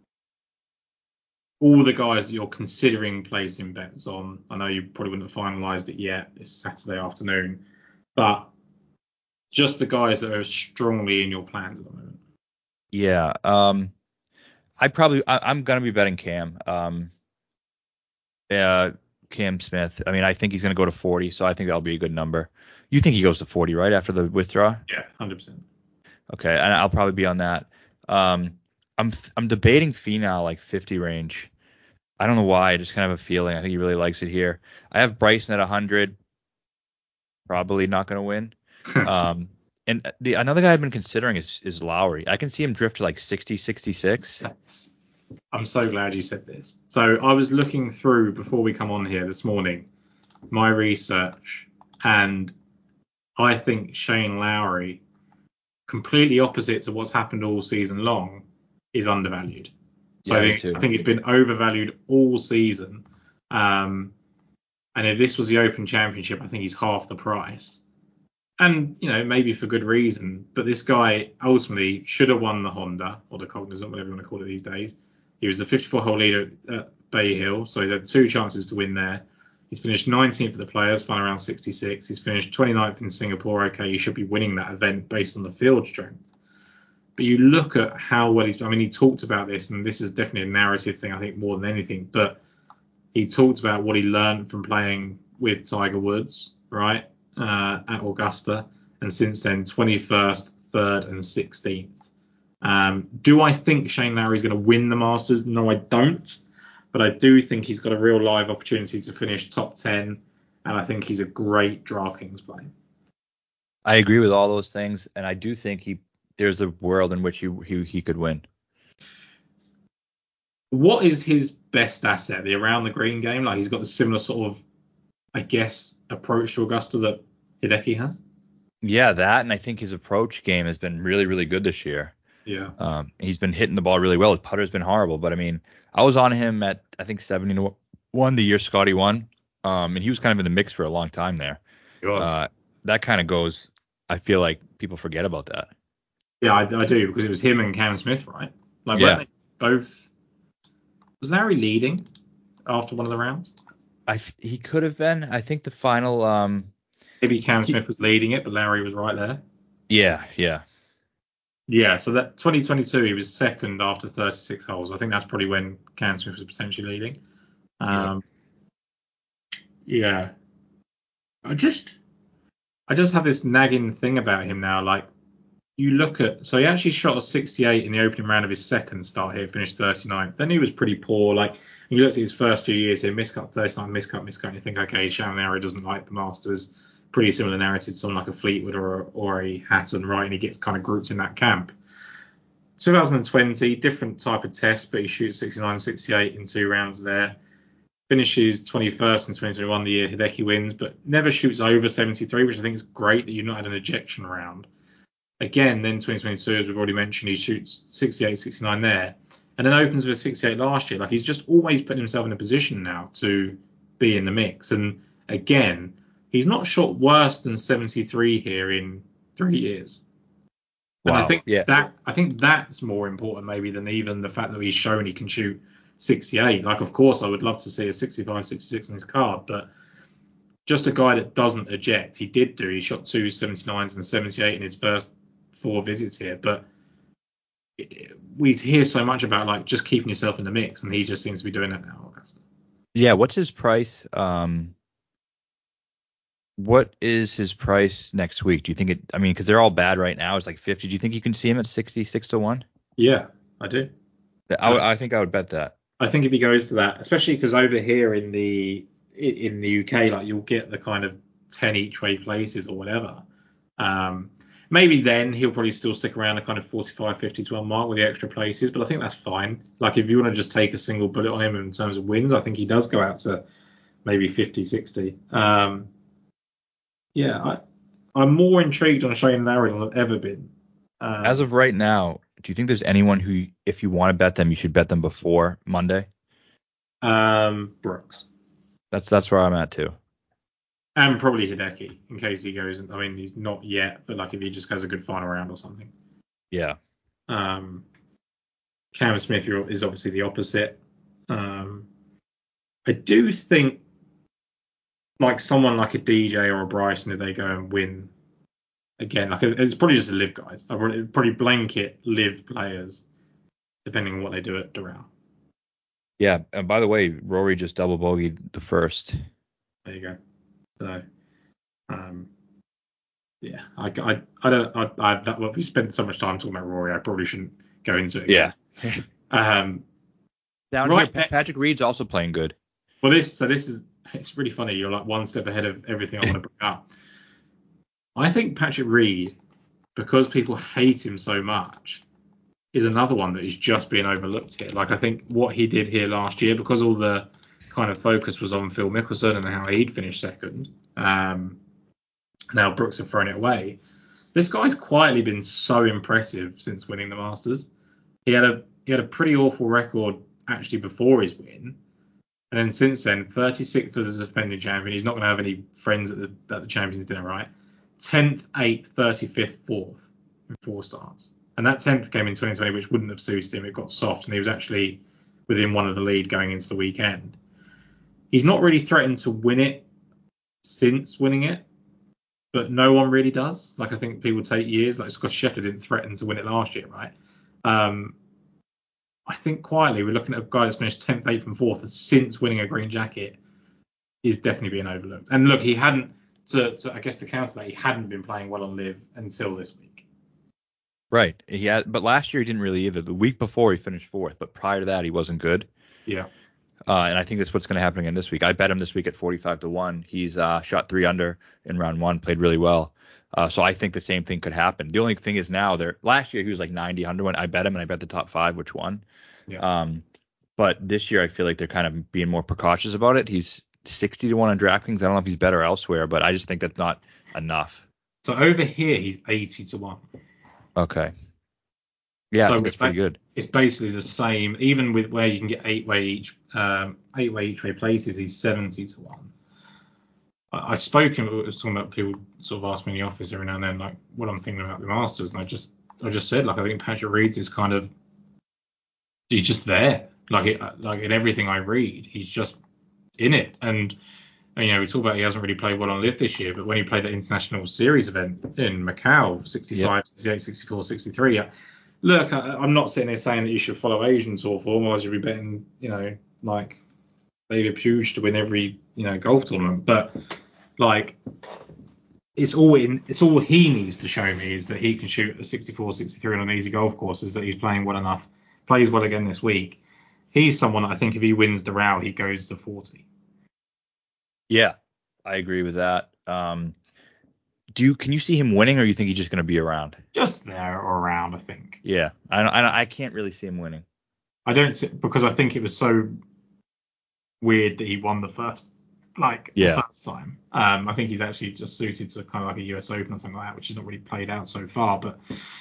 all the guys that you're considering placing bets on. I know you probably wouldn't have finalised it yet. It's Saturday afternoon, but just the guys that are strongly in your plans at the moment. Yeah. Um, I probably I, I'm gonna be betting Cam. Um, uh, Cam Smith. I mean, I think he's gonna go to forty, so I think that'll be a good number. You think he goes to forty, right, after the withdrawal? Yeah, one hundred percent. Okay, and I'll probably be on that. Um, I'm I'm debating Finau like fifty range. I don't know why. I just kind of have a feeling. I think he really likes it here. I have Bryson at one hundred. Probably not going to win. Um, and the another guy I've been considering is is Lowry. I can see him drift to like sixty, sixty-six. I'm so glad you said this. So I was looking through before we come on here this morning, my research, and I think Shane Lowry, completely opposite to what's happened all season long, is undervalued. So Yeah, I, think, I think he's been overvalued all season. Um, and if this was the Open Championship, I think he's half the price. And, you know, maybe for good reason. But this guy ultimately should have won the Honda, or the Cognizant, whatever you want to call it these days. He was the fifty-four hole leader at Bay Hill, so he's had two chances to win there. He's finished nineteenth for the Players, final around sixty-six. He's finished twenty-ninth in Singapore. Okay, he should be winning that event based on the field strength. But you look at how well he's. I mean, he talked about this, and this is definitely a narrative thing, I think, more than anything. But he talked about what he learned from playing with Tiger Woods, right, uh, at Augusta, and since then, twenty-first, third, and sixteenth. Um, do I think Shane Lowry is going to win the Masters? No, I don't. But I do think he's got a real live opportunity to finish top ten, and I think he's a great DraftKings play. I agree with all those things, and I do think he there's a world in which he he, he could win. What is his best asset? The around the green game? Like, he's got the similar sort of, I guess, approach to Augusta that Hideki has? Yeah, that, and I think his approach game has been really, really good this year. Yeah. Um, he's been hitting the ball really well. His putter's been horrible, but I mean, I was on him at I think seventy to one the year Scotty won, um, and he was kind of in the mix for a long time there. He was. Uh, that kind of goes. I feel like people forget about that. Yeah, I, I do, because it was him and Cam Smith, right? Like, Yeah. weren't they both? Was Larry leading after one of the rounds? I he could have been. I think the final. Um, Maybe Cam Smith was leading it, but Larry was right there. yeah, yeah. Yeah, so that twenty twenty-two, he was second after thirty-six holes. I think that's probably when Cam Smith was potentially leading. Um, yeah. I just, I just have this nagging thing about him now. Like, you look at, so he actually shot a sixty-eight in the opening round of his second start here, finished thirty-ninth. Then he was pretty poor. Like, you look at his first few years here, miscut thirty-nine, miscut, miscut, and you think, okay, Shannon Lowry doesn't like the Masters. Pretty similar narrative to someone like a Fleetwood or, or a Hatton, right? And he gets kind of grouped in that camp. twenty twenty, different type of test, but he shoots sixty-nine, sixty-eight in two rounds there. Finishes twenty-first in twenty twenty-one, the year Hideki wins, but never shoots over seventy-three, which I think is great that you've not had an ejection round. Again, then twenty twenty-two, as we've already mentioned, he shoots sixty-eight, sixty-nine there, and then opens with sixty-eight last year. Like, he's just always putting himself in a position now to be in the mix. And again, he's not shot worse than seventy-three here in three years. Wow. And I think yeah. that I think that's more important maybe than even the fact that he's shown he can shoot sixty-eight. Like, of course, I would love to see a sixty-five, sixty-six on his card, but just a guy that doesn't eject. He did do. He shot two seventy-nines and a seventy-eight in his first four visits here, but we hear so much about like just keeping yourself in the mix, and he just seems to be doing that now. Augusta. Yeah, what's his price? Um, what is his price next week? Do you think it? I mean, because they're all bad right now. It's like fifty. Do you think you can see him at sixty-six to one? Yeah, I do. I, would, I think I would bet that. I think if he goes to that, especially because over here in the in the U K, like you'll get the kind of ten each way places or whatever. Um, maybe then he'll probably still stick around the kind of forty-five, fifty to one mark with the extra places, but I think that's fine. Like if you want to just take a single bullet on him in terms of wins, I think he does go out to maybe fifty, sixty. Um, yeah, I, I'm more intrigued on Shane Lowry than I've ever been. Um, As of right now, do you think there's anyone who, if you want to bet them, you should bet them before Monday? um, Brooks. That's that's where I'm at too. And probably Hideki, in case he goes. I mean, he's not yet, but like if he just has a good final round or something. Yeah. Um, Cam Smith is obviously the opposite. Um, I do think like someone like a D J or a Bryson, if they go and win again, like it's probably just the live guys. I would probably blanket live players, depending on what they do at Doral. Yeah. And by the way, Rory just double bogeyed the first. There you go. So, um, yeah, I, I, I don't, I, I that, well, we spent so much time talking about Rory, I probably shouldn't go into it. Yeah. um, Down right here, Patrick Reed's also playing good. Well, this, so this is, it's really funny. You're like one step ahead of everything I want to bring up. I think Patrick Reed, because people hate him so much, is another one that is just being overlooked here. Like I think what he did here last year, because all the kind of focus was on Phil Mickelson and how he'd finished second. Um, now Brooks have thrown it away. This guy's quietly been so impressive since winning the Masters. He had a he had a pretty awful record actually before his win, and then since then, thirty-sixth as a defending champion. He's not going to have any friends at the at the Champions Dinner, right? tenth, eighth, thirty-fifth, fourth in four starts, and that tenth came in twenty twenty, which wouldn't have suited him. It got soft, and he was actually within one of the lead going into the weekend. He's not really threatened to win it since winning it, but no one really does. Like I think people take years. Like Scott Scheffler didn't threaten to win it last year, right? Um, I think quietly we're looking at a guy that's finished tenth, eighth, and fourth since winning a green jacket is definitely being overlooked. And look, he hadn't to, to I guess to counter that, he hadn't been playing well on live until this week. Right. He had, but last year he didn't really either. The week before he finished fourth, but prior to that he wasn't good. Yeah. Uh, and I think that's what's going to happen again this week. I bet him this week at forty-five to one. He's uh, shot three under in round one, played really well. Uh, so I think the same thing could happen. The only thing is now, there last year he was like ninety under when I bet him, and I bet the top five, which won. Yeah. Um, but this year I feel like they're kind of being more precautious about it. He's sixty to one on DraftKings. I don't know if he's better elsewhere, but I just think that's not enough. So over here he's eighty to one. Okay. Yeah, so I think that's pretty good. It's basically the same, even with where you can get eight way each, um, eight way each way places. He's seventy to one. I, I've spoken, I was talking about people sort of ask me in the office every now and then, like what I'm thinking about the Masters, and I just, I just said, like I think Patrick Reed is kind of, he's just there, like it, like in everything I read, he's just in it. And you know, we talk about he hasn't really played well on live this year, but when he played the International Series event in Macau, sixty-five, yep. sixty-eight, sixty-four, sixty-three. Yeah, look, I, I'm not sitting there saying that you should follow Asian tour form, or you'd be betting, you know, like David Puig to win every, you know, golf tournament. But like, it's all in, it's all he needs to show me is that he can shoot a sixty-four, sixty-three on an easy golf course, is that he's playing well enough, plays well again this week. He's someone I think if he wins the route, he goes to forty. Yeah, I agree with that. Um, do you can you see him winning, or you think he's just going to be around? Just there or around, I think. Yeah, I I, I can't really see him winning. I don't see, because I think it was so weird that he won the first, like yeah. the first time. Um, I think he's actually just suited to kind of like a U S Open or something like that, which is not really played out so far. But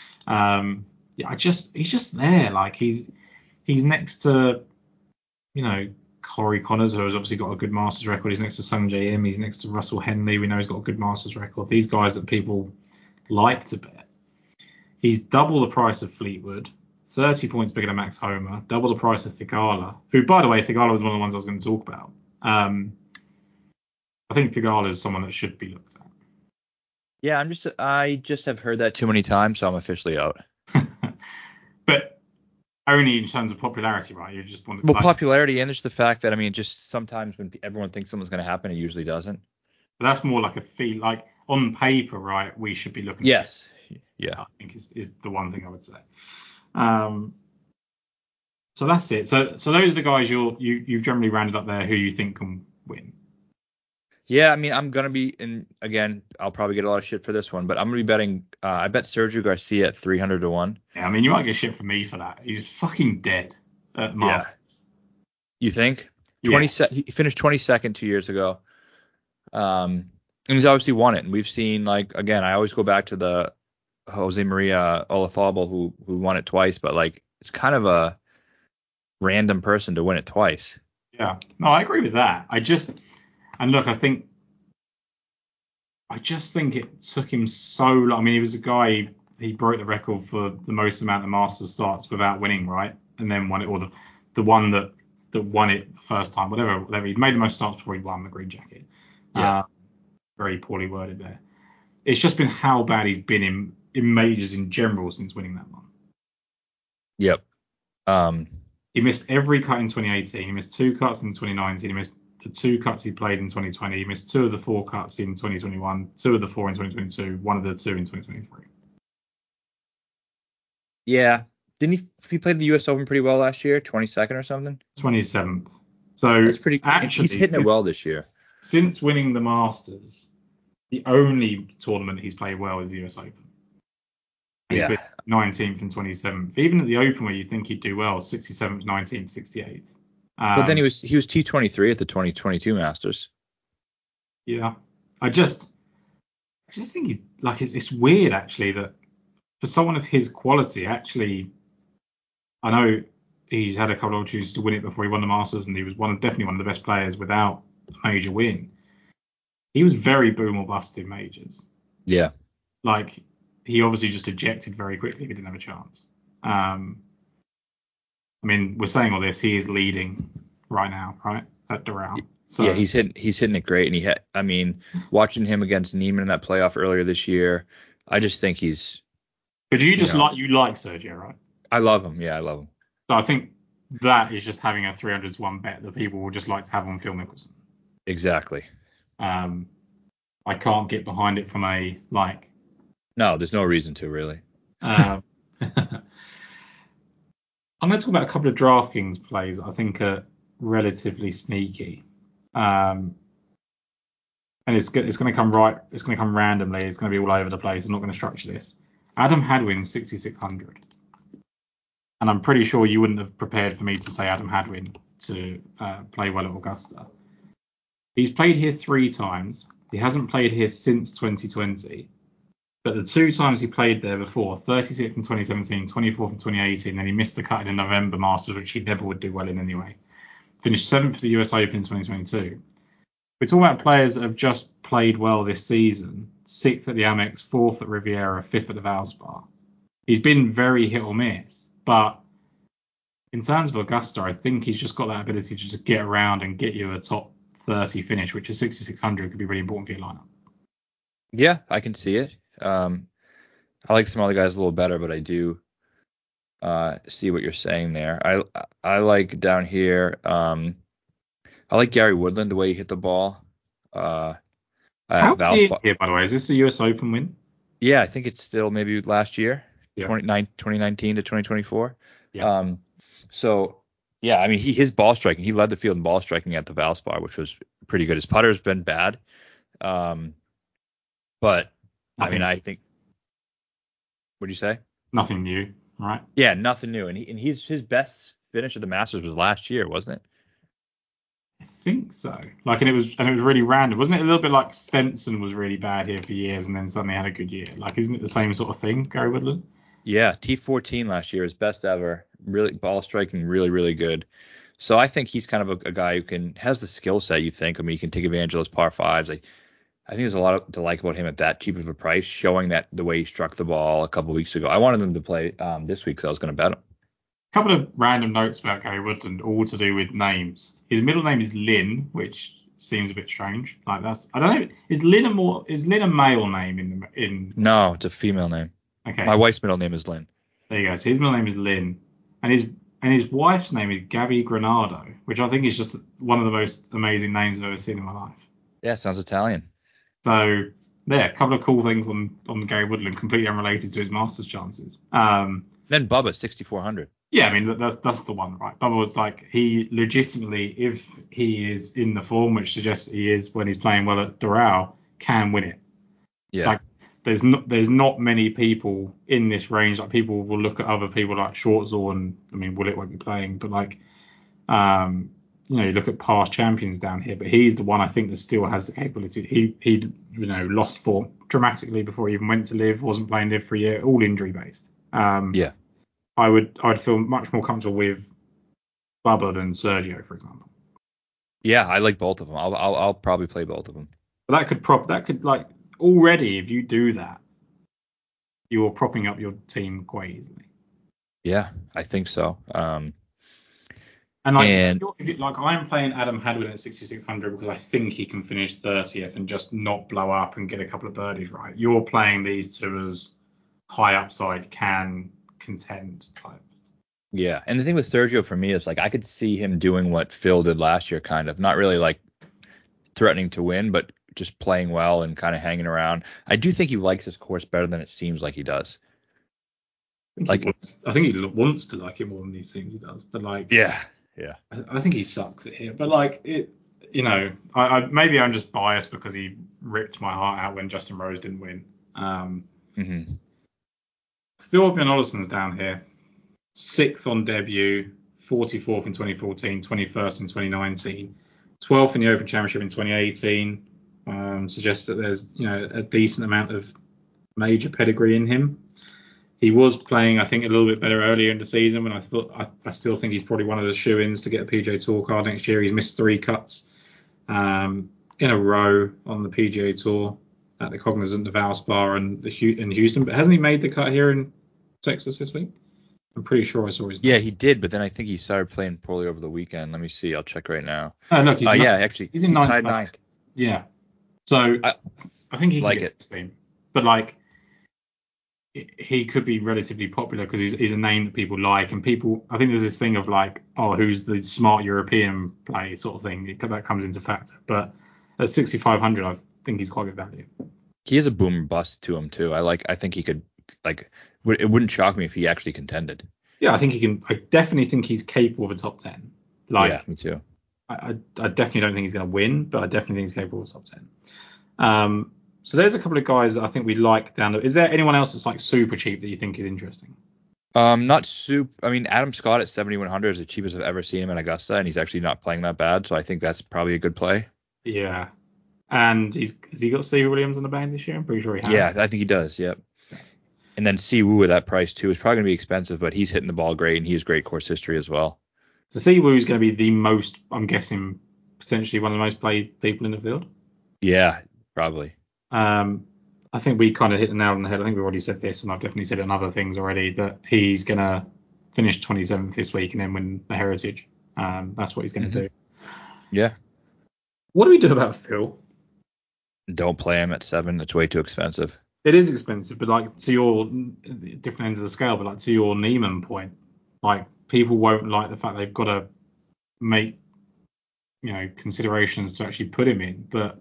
um, yeah, I just he's just there. Like he's he's next to, you know, Corey Connors, who has obviously got a good Masters record. He's next to Sungjae Im. He's next to Russell Henley. We know he's got a good Masters record. These guys that people like to bet. He's double the price of Fleetwood, thirty points bigger than Max Homa, double the price of Thigala, who, by the way, Thigala was one of the ones I was going to talk about. Um, I think Thigala is someone that should be looked Yeah, I'm just I just have heard that too many times, so I'm officially out. at. But only in terms of popularity, right? You just want to Well, like, popularity and just the fact that I mean, just sometimes when everyone thinks something's going to happen, it usually doesn't. but that's more like a feel. Like on paper, right? We should be looking. Yes. At Yeah. I think is is the one thing I would say. Um. So that's it. So so those are the guys you're you you've generally rounded up there who you think can win. Yeah, I mean, I'm gonna be in again. I'll probably get a lot of shit for this one, but I'm gonna be betting. Uh, I bet Sergio Garcia at three hundred to one. Yeah, I mean, you might get shit from me for that. He's fucking dead at Masters. You think? Yeah. twenty se- he finished twenty-second two years ago. Um, and he's obviously won it. And we've seen, like, again, I always go back to the Jose Maria Olazabal who who won it twice, but like it's kind of a random person to win it twice. Yeah. No, I agree with that. I just and look, I think I just think it took him so long. I mean, he was a guy he broke the record for the most amount of Masters starts without winning, right? And then won it, or the the one that that won it the first time, whatever. whatever. He'd made the most starts before he won the green jacket. Yeah. Uh, very poorly worded there. It's just been how bad he's been in in majors in general since winning that one. Yep. Um. He missed every cut in twenty eighteen. He missed two cuts in twenty nineteen. He missed the two cuts he played in twenty twenty. He missed two of the four cuts in twenty twenty-one, two of the four in twenty twenty-two, one of the two in twenty twenty-three. Yeah. Didn't he? He played the U S Open pretty well last year, twenty-second or something. twenty-seventh. So That's pretty. actually, He's hitting since, it well this year. Since winning the Masters, the only tournament he's played well is the U S Open. And Yeah. He's been nineteenth and twenty-seventh. Even at the Open, where you'd think he'd do well, sixty-seventh, nineteenth, sixty-eighth. Um, But then he was he was T twenty-three at the twenty twenty-two Masters. Yeah, I just, I just think he like it's, it's weird actually that for someone of his quality, actually, I know he's had a couple of opportunities to win it before he won the Masters, and he was one of definitely one of the best players without a major win. He was very boom or bust in majors. Yeah. Like he obviously just ejected very quickly if he didn't have a chance. Um, I mean, we're saying all this, he is leading right now, right, at Doral. So, yeah, he's hitting he's hitting it great, and he had. I mean, watching him against Neiman in that playoff earlier this year, I just think he's. But you just you know, like you like Sergio, right? I love him. Yeah, I love him. So I think that is just having a three hundred to one bet that people will just like to have on Phil Mickelson. Exactly. Um, I can't get behind it from a like. No, there's no reason to really. Um, I'm going to talk about a couple of DraftKings plays that I think are relatively sneaky. Um, and it's it's going to come right. It's going to come randomly. It's going to be all over the place. I'm not going to structure this. Adam Hadwin sixty-six hundred, and I'm pretty sure you wouldn't have prepared for me to say Adam Hadwin to uh, play well at Augusta. He's played here three times. He hasn't played here since twenty twenty. But the two times he played there before, thirty-sixth in twenty seventeen, twenty-fourth in twenty eighteen, then he missed the cut in the November Masters, which he never would do well in anyway. Finished seventh for the U S Open in twenty twenty-two. We're talking about players that have just played well this season. Sixth at the Amex, fourth at Riviera, fifth at the Valspar. He's been very hit or miss. But in terms of Augusta, I think he's just got that ability to just get around and get you a top thirty finish, which is sixty-six hundred, could be really important for your lineup. Yeah, I can see it. Um, I like some other guys a little better, but I do uh, see what you're saying there. I I like down here. Um, I like Gary Woodland, the way he hit the ball. Uh, at How's he in Valspar. here, by the way? Is this a U S Open win? Yeah, I think it's still maybe last year, Yeah. twenty nineteen to twenty twenty-four. Yeah. Um, so yeah, I mean, he his ball striking, he led the field in ball striking at the Valspar, which was pretty good. His putter's been bad, um, but I Nothing, mean, I think. What'd you say? nothing new, right? Yeah, nothing new, and he and he's his best finish at the Masters was last year, wasn't it? I think so. Like, and it was, and it was really random, wasn't it? A little bit like Stenson was really bad here for years, and then suddenly had a good year. Like, isn't it the same sort of thing, Gary Woodland? Yeah, T fourteen last year, his best ever. Really ball striking, really really good. So I think he's kind of a, a guy who can has the skill set. You think? I mean, he can take advantage of those par fives. Like, I think there's a lot of, to like about him at that cheap of a price, showing that the way he struck the ball a couple of weeks ago. I wanted him to play um, this week, so I was going to bet him. A couple of random notes about Gary Woodland, all to do with names. His middle name is Lynn, which seems a bit strange. Like that's I don't know. Is Lynn a more is Lynn a male name in the in? No, it's a female name. Okay, My wife's middle name is Lynn. there you go. So his middle name is Lynn, and his and his wife's name is Gabby Granado, which I think is just one of the most amazing names I've ever seen in my life. Yeah, sounds Italian. So yeah, a couple of cool things on on Gary Woodland, completely unrelated to his Masters chances. Um, Then Bubba, sixty-four hundred. yeah, I mean that's that's the one, right? Bubba was like he legitimately, if he is in the form, which suggests he is when he's playing well at Doral, can win it. Yeah. Like there's not there's not many people in this range. Like people will look at other people like Shortzall and I mean Willett won't be playing, but like um you know you look at past champions down here, but he's the one I think that still has the capability. He he you know lost form dramatically before he even went to Live, wasn't playing Live for a year, all injury based. Um, yeah. I would I'd feel much more comfortable with Bubba than Sergio, for example. Yeah, I like both of them. I'll I'll, I'll probably play both of them. But that could prop that could like already if you do that, you're propping up your team quite easily. Yeah, I think so. Um, and like and, if you're, if you, like I'm playing Adam Hadwin at sixty-six hundred because I think he can finish thirtieth and just not blow up and get a couple of birdies right. You're playing these two as high upside can contend type. Yeah, and the thing with Sergio for me is like I could see him doing what Phil did last year, kind of not really like threatening to win, but just playing well and kind of hanging around. I do think he likes his course better than it seems like he does. I think, like, he wants, I think he wants to like it more than he seems he does, but like yeah, yeah. I, I think he sucks at here. But like it, you know, I, I maybe I'm just biased because he ripped my heart out when Justin Rose didn't win. Um, mm-hmm. Thorbjorn Oleson's down here. Sixth on debut, forty-fourth in twenty fourteen, twenty-first in twenty nineteen, twelfth in the Open Championship in twenty eighteen. Um, suggests that there's you know a decent amount of major pedigree in him. He was playing, I think, a little bit better earlier in the season when I thought I, I still think he's probably one of the shoo-ins to get a P G A Tour card next year. He's missed three cuts um, in a row on the P G A Tour at the Cognizant, the Valspar, and the in Houston. But hasn't he made the cut here in Texas this week? I'm pretty sure I saw his name. Yeah, he did, but then I think he started playing poorly over the weekend. Let me see. I'll check right now. Oh, look, he's uh, not, yeah, actually, he's in he ninth tied place. ninth. Yeah. So I, I think he can like get it. sixteen. But like, he could be relatively popular because he's, he's a name that people like, and people. I think there's this thing of like, oh, who's the smart European play sort of thing. It, that comes into factor. But at sixty-five hundred, I think he's quite good value. He has a boom bust to him too. I like. I think he could like. It wouldn't shock me if he actually contended. Yeah, I think he can. I definitely think he's capable of a top ten. Like, yeah, me too. I, I, I definitely don't think he's going to win, but I definitely think he's capable of top ten. Um, so there's a couple of guys that I think we like down there. Is there anyone else that's like super cheap that you think is interesting? Um, not super. I mean, Adam Scott at seventy-one hundred is the cheapest I've ever seen him at Augusta, and he's actually not playing that bad. So I think that's probably a good play. Yeah. And he's has he got Stevie Williams on the bag this year? I'm pretty sure he has. Yeah, I think he does. Yep. And then Si Woo at that price too is probably going to be expensive, but he's hitting the ball great, and he has great course history as well. So Si Woo is going to be the most, I'm guessing, potentially one of the most played people in the field. Yeah, probably. Um, I think we kind of hit the nail on the head. I think we've already said this, and I've definitely said it on other things already, that he's going to finish twenty-seventh this week and then win the Heritage. Um, that's what he's going to Mm-hmm. do. Yeah. What do we do about Phil? Don't play him at seven. It's way too expensive. It is expensive, but like to your different ends of the scale, but like to your Neiman point, like people won't like the fact they've got to make, you know, considerations to actually put him in. But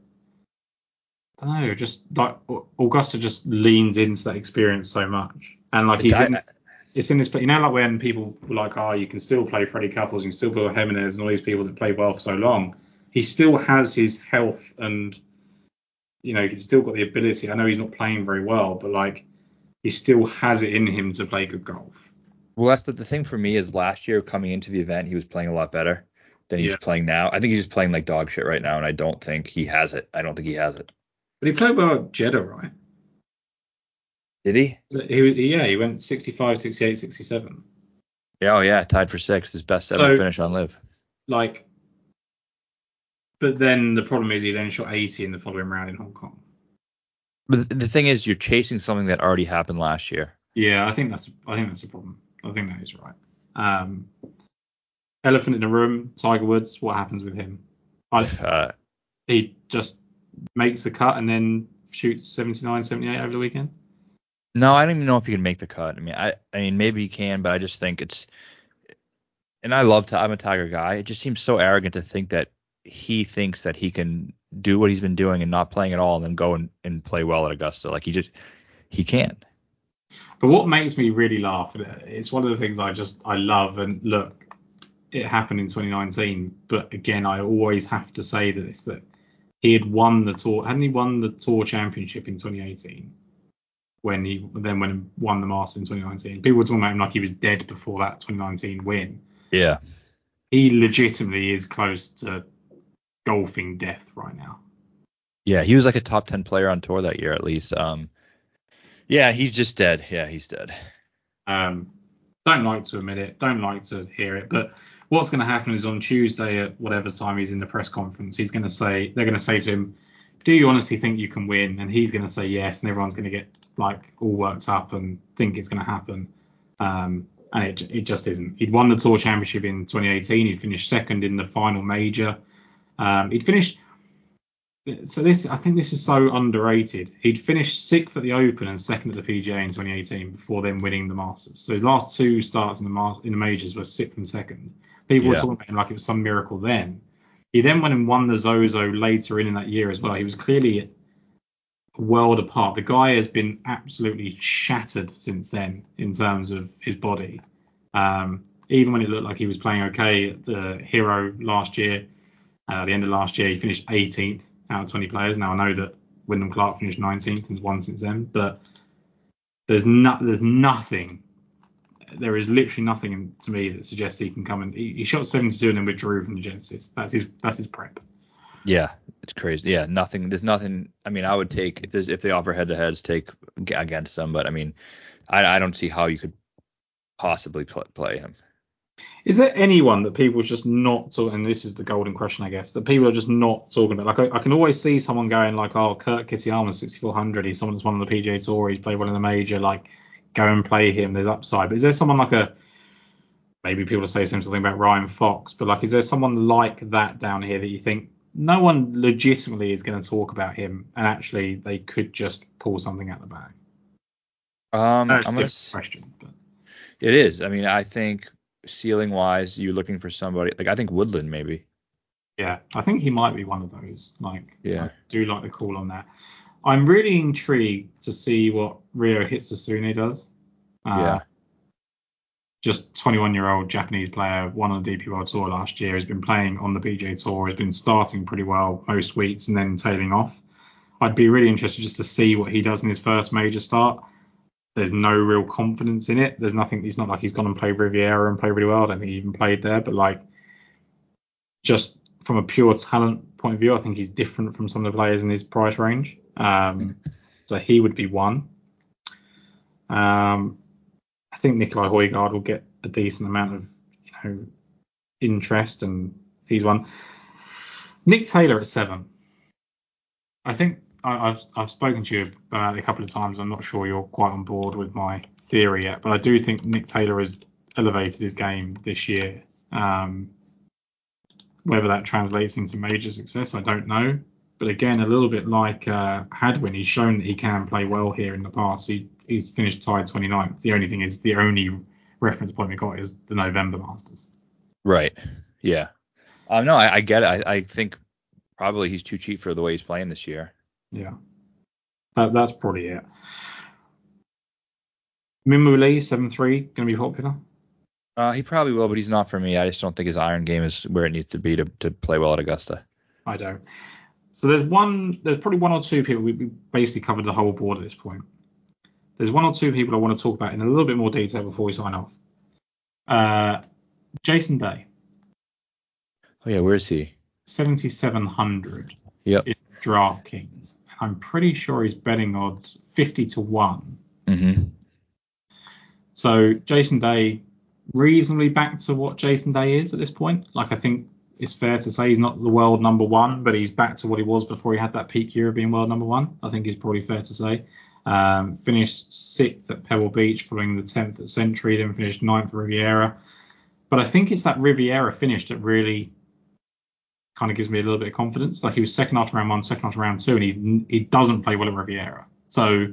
I don't know, just like Augusta just leans into that experience so much, and like he's in, it's in this. You know, like when people were like, oh, you can still play Freddie Couples, you can still play Jimenez, and all these people that play well for so long. He still has his health and. You know, he's still got the ability. I know he's not playing very well, but like he still has it in him to play good golf. Well, that's the, the thing for me is last year coming into the event, he was playing a lot better than he's Yeah. playing now. I think he's just playing like dog shit right now, and I don't think he has it. I don't think he has it. But he played well at Jeddah, right? Did he? So he yeah, he went sixty-five, sixty-eight, sixty-seven. Yeah, oh yeah, tied for sixth, his best ever So, finish on Live. Like, but then the problem is he then shot eighty in the following round in Hong Kong. But the thing is, you're chasing something that already happened last year. Yeah, I think that's I think that's a problem. I think that is right. Um, elephant in the room, Tiger Woods. What happens with him? I, Uh, he just makes the cut and then shoots seventy-nine, seventy-eight over the weekend? No, I don't even know if he can make the cut. I mean, I, I mean, maybe he can, but I just think it's. And I love. I'm a Tiger guy. It just seems so arrogant to think that he thinks that he can do what he's been doing and not playing at all, and then go and, and play well at Augusta. Like he just he can't. But what makes me really laugh, it's one of the things I just I love. And look, it happened in twenty nineteen, but again, I always have to say that this that he had won the tour. Hadn't he won the Tour Championship in twenty eighteen? When he then went and won the Masters in twenty nineteen. People were talking about him like he was dead before that twenty nineteen win. Yeah. He legitimately is close to golfing death right now. Yeah, he was like a top ten player on tour that year at least. Um, yeah, he's just dead. Yeah, he's dead. Um, don't like to admit it. Don't like to hear it. But what's going to happen is on Tuesday at whatever time he's in the press conference, he's going to say they're going to say to him, "Do you honestly think you can win?" And he's going to say yes, and everyone's going to get like all worked up and think it's going to happen. Um, and it it just isn't. He'd won the Tour Championship in twenty eighteen. He'd finished second in the final major. Um, he'd finished. So this, I think this is so underrated. He'd finished sixth at the Open and second at the P G A in twenty eighteen before then winning the Masters. So his last two starts in the Mar- in the majors were sixth and second. People Yeah. were talking about him like it was some miracle then. He then went and won the Zozo later in, in that year as well. He was clearly a world apart. The guy has been absolutely shattered since then in terms of his body. Um, even when it looked like he was playing okay at the Hero last year, uh, the end of last year, he finished eighteenth out of twenty players. Now I know that Wyndham Clark finished nineteenth and has won since then, but there's not there's nothing. There is literally nothing in, to me that suggests he can come and he, he shot seventy-two and then withdrew from the Genesis. That's his that's his prep. Yeah, it's crazy. Yeah, nothing. There's nothing. I mean, I would take if there's if they offer head to heads, take g- against them. But I mean, I, I don't see how you could possibly pl- play him. Is there anyone that people just not talking? And this is the golden question, I guess, that people are just not talking about. Like I, I can always see someone going like, "Oh, Kurt Kitayama, sixty-four hundred. He's someone that's won on the P G A Tour. He's played well in the major. Like, go and play him. There's upside." But is there someone like a maybe people say something about Ryan Fox, but like, is there someone like that down here that you think no one legitimately is going to talk about him, and actually they could just pull something out of the bag? Um, No, it's I'm a gonna. different s- question, but It is. I mean, I think ceiling wise, you're looking for somebody like I think Woodland maybe. yeah, I think he might be one of those. Like, Yeah. I do like the call on that. I'm really intrigued to see what Ryo Hitsasune does. Uh, Yeah. Just twenty-one-year-old Japanese player, won on the D P World Tour last year, has been playing on the P G A Tour, has been starting pretty well most weeks and then tailing off. I'd be really interested just to see what he does in his first major start. There's no real confidence in it. There's nothing. It's not like he's gone and played Riviera and played really well. I don't think he even played there. But like, just from a pure talent point of view, I think he's different from some of the players in his price range. Um, so he would be one. Um, I think Nikolai Højgaard will get a decent amount of you know interest, and he's one. Nick Taylor at seven. I think I, I've I've spoken to you about it a couple of times. I'm not sure you're quite on board with my theory yet, but I do think Nick Taylor has elevated his game this year. Um, whether that translates into major success, I don't know. But again, a little bit like uh, Hadwin, he's shown that he can play well here in the past. He he's finished tied twenty-ninth. The only thing is the only reference point we got is the November Masters. Right. Yeah. Um, no, I, I get it. I, I think probably he's too cheap for the way he's playing this year. Yeah, that, that's probably it. Minwoo Lee, seven three, going to be popular? Uh, he probably will, but he's not for me. I just don't think his iron game is where it needs to be to, to play well at Augusta. I don't. So there's one, there's probably one or two people. We we basically covered the whole board at this point. There's one or two people I want to talk about in a little bit more detail before we sign off. Uh, Jason Day, Oh yeah, where is he? seventy-seven hundred Yep. in DraftKings. I'm pretty sure his betting odds fifty to one. Mm-hmm. So Jason Day, reasonably back to what Jason Day is at this point. Like, I think it's fair to say he's not the world number one, but he's back to what he was before he had that peak year of being world number one. I think it's probably fair to say. Um, finished sixth at Pebble Beach, following the tenth at Century, then finished ninth at Riviera. But I think it's that Riviera finish that really kind of gives me a little bit of confidence. Like he was second after round one, second after round two, and he he doesn't play well at Riviera. So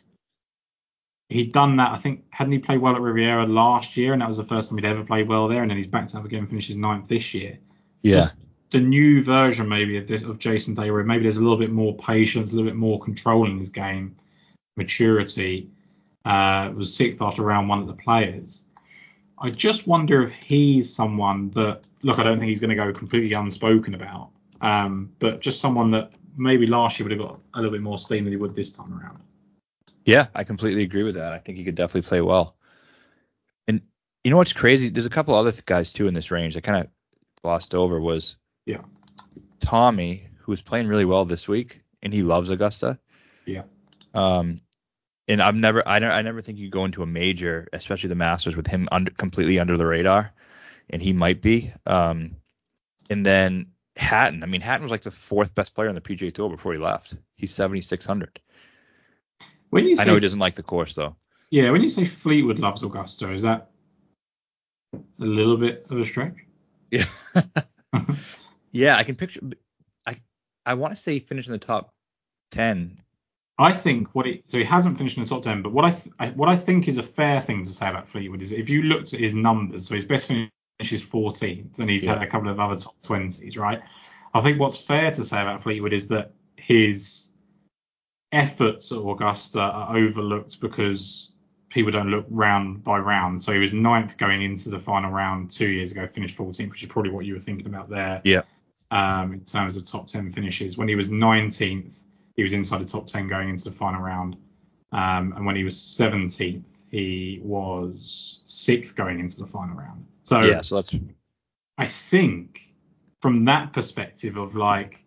he'd done that. I think hadn't he played well at Riviera last year, and that was the first time he'd ever played well there. And then he's backed up again, finishes ninth this year. Yeah. Just the new version maybe of this of Jason Day, where maybe there's a little bit more patience, a little bit more control in his game, maturity. Uh, was sixth after round one at the Players. I just wonder if he's someone that, look, I don't think he's going to go completely unspoken about, um, but just someone that maybe last year would have got a little bit more steam than he would this time around. Yeah, I completely agree with that. I think he could definitely play well. And you know what's crazy? There's a couple other guys too in this range that kind of glossed over was Yeah. Tommy, who was playing really well this week, and he loves Augusta. Yeah. Um, and I've never, I, ne- I never think you go into a major, especially the Masters, with him under, completely under the radar, and he might be. Um, and then Hatton. I mean, Hatton was like the fourth best player on the P G A Tour before he left. He's seventy-six hundred. When you say, I know he doesn't like the course though. Yeah, when you say Fleetwood loves Augusta, is that a little bit of a stretch? Yeah. Yeah, I can picture. I I want to say he finished in the top ten. I think what he so he hasn't finished in the top ten, but what I, th- I what I think is a fair thing to say about Fleetwood is if you looked at his numbers, so his best finish is fourteenth, and he's Yeah. had a couple of other top twenties, right? I think what's fair to say about Fleetwood is that his efforts at Augusta are overlooked because people don't look round by round. So he was ninth going into the final round two years ago, finished fourteenth, which is probably what you were thinking about there. Yeah. Um, in terms of top ten finishes. When he was nineteenth, he was inside the top ten going into the final round. Um, and when he was seventeenth, he was sixth going into the final round. So Yeah, so that's I think from that perspective of like,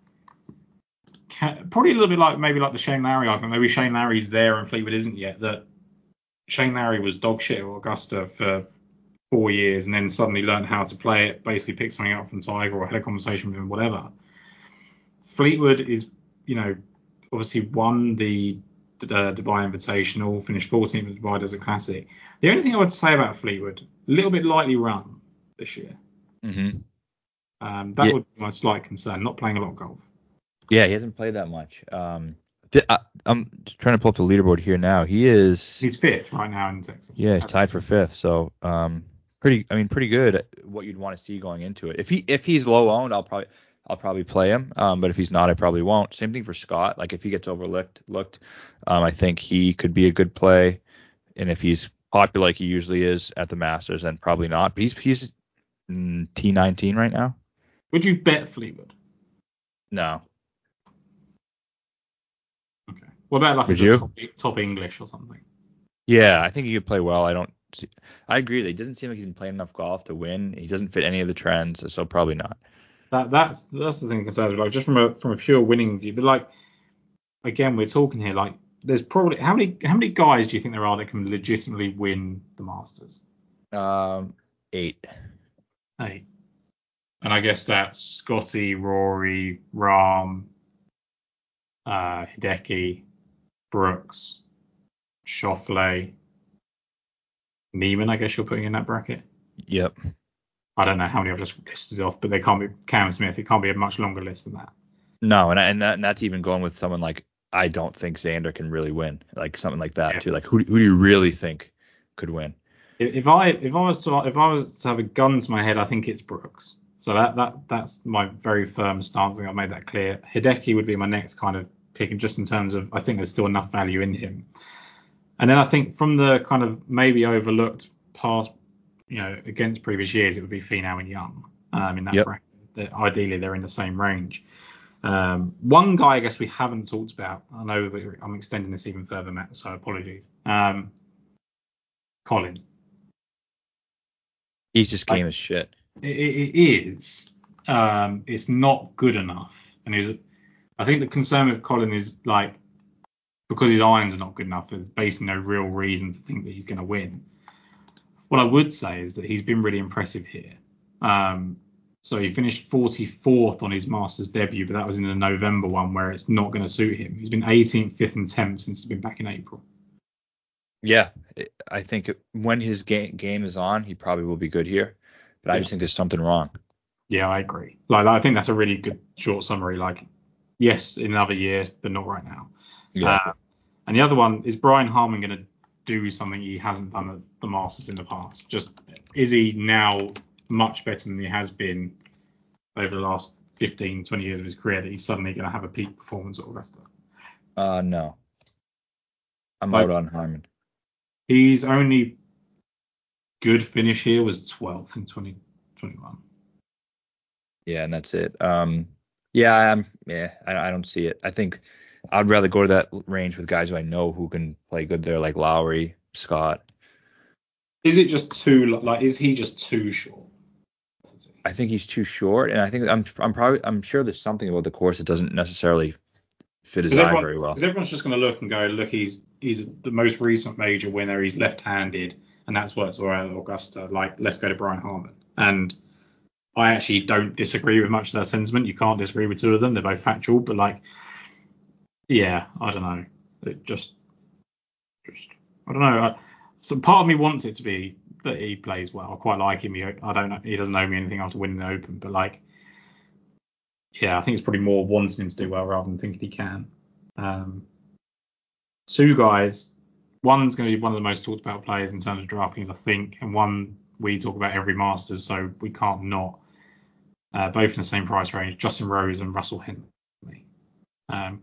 can, probably a little bit like maybe like the Shane Lowry argument. Maybe Shane Lowry's there and Fleetwood isn't yet. That Shane Lowry was dog shit at Augusta for four years and then suddenly learned how to play it, basically picked something up from Tiger or had a conversation with him, whatever. Fleetwood is, you know, obviously won the uh, Dubai Invitational, finished fourteenth at the Dubai Desert Classic. The only thing I would say about Fleetwood, a little bit lightly run this year. mm-hmm. Um, that Yeah. would be my slight concern, not playing a lot of golf. Yeah, he hasn't played that much. Um, di- I, I'm trying to pull up the leaderboard here now. He is. He's fifth right now in Texas. Yeah, he's tied for fifth. So, um, pretty. I mean, pretty good. What you'd want to see going into it. If he if he's low owned, I'll probably I'll probably play him. Um, but if he's not, I probably won't. Same thing for Scott. Like if he gets overlooked, looked, um, I think he could be a good play. And if he's popular like he usually is at the Masters, then probably not. But he's he's mm, T nineteen right now. Would you bet Fleetwood? No. Okay. What about like Would as a you? top, top English or something? Yeah, I think he could play well. I don't. See, I agree. That he doesn't seem like he's been playing enough golf to win. He doesn't fit any of the trends, so probably not. That that's that's the thing that concerns me. Like just from a from a pure winning view, but like again, we're talking here like there's probably how many how many guys do you think there are that can legitimately win the Masters? Um, eight. Eight. And I guess that's Scotty, Rory, Rahm, uh, Hideki, Brooks, Schauffele, Neiman. I guess you're putting in that bracket. Yep. I don't know how many I've just listed off, but they can't be Cam Smith. It can't be a much longer list than that. No, and and, that, and that's even going with someone like I don't think Xander can really win, like something like that Yeah. too. Like who who do you really think could win? If if I if I was to if I was to have a gun to my head, I think it's Brooks. So that that that's my very firm stance. I think I've made that clear. Hideki would be my next kind of pick, and just in terms of I think there's still enough value in him. And then I think from the kind of maybe overlooked past, you know, against previous years, it would be Finau and Young um, in that Yep. bracket. That ideally, they're in the same range. Um, one guy I guess we haven't talked about. I know I'm extending this even further, Matt. So apologies. Um, Colin. He's just game I- as shit. It, it is. Um, it's not good enough, and he's, I think the concern with Colin is like because his irons are not good enough. There's basically no real reason to think that he's going to win. What I would say is that he's been really impressive here. Um, so he finished forty-fourth on his Masters debut, but that was in the November one where it's not going to suit him. He's been eighteenth, fifth, and tenth since he's been back in April. Yeah, I think when his game game is on, he probably will be good here. But I Yeah. just think there's something wrong. Yeah, I agree. Like, I think that's a really good short summary. Like, yes, in another year, but not right now. Yeah. Uh, and the other one is Brian Harman going to do something he hasn't done at the Masters in the past? Just is he now much better than he has been over the last fifteen, twenty years of his career that he's suddenly going to have a peak performance at Augusta? Uh, no. I'm Like, out on Harman. He's only good finish here was twelfth in twenty twenty-one. Yeah, and that's it. Um, yeah, I'm. Yeah, I, I don't see it. I think I'd rather go to that range with guys who I know who can play good there, like Lowry, Scott. Is it just too like? Is he just too short? I think he's too short, and I think I'm. I'm probably. I'm sure there's something about the course that doesn't necessarily fit his eye everyone, very well. Because everyone's just going to look and go, look, he's he's the most recent major winner. He's left-handed, and that's worked well at Augusta. Like, let's go to Brian Harman. And I actually don't disagree with much of that sentiment. You can't disagree with two of them. They're both factual, but like, yeah, I don't know. It just, just, I don't know. I, so part of me wants it to be that he plays well. I quite like him. He, I don't know. He doesn't owe me anything after winning the Open, but like, yeah, I think it's probably more wanting him to do well rather than thinking he can. Um, two guys. One's going to be one of the most talked about players in terms of DraftKings, I think, and one we talk about every Masters, so we can't not. Uh, both in the same price range, Justin Rose and Russell Henley. Um,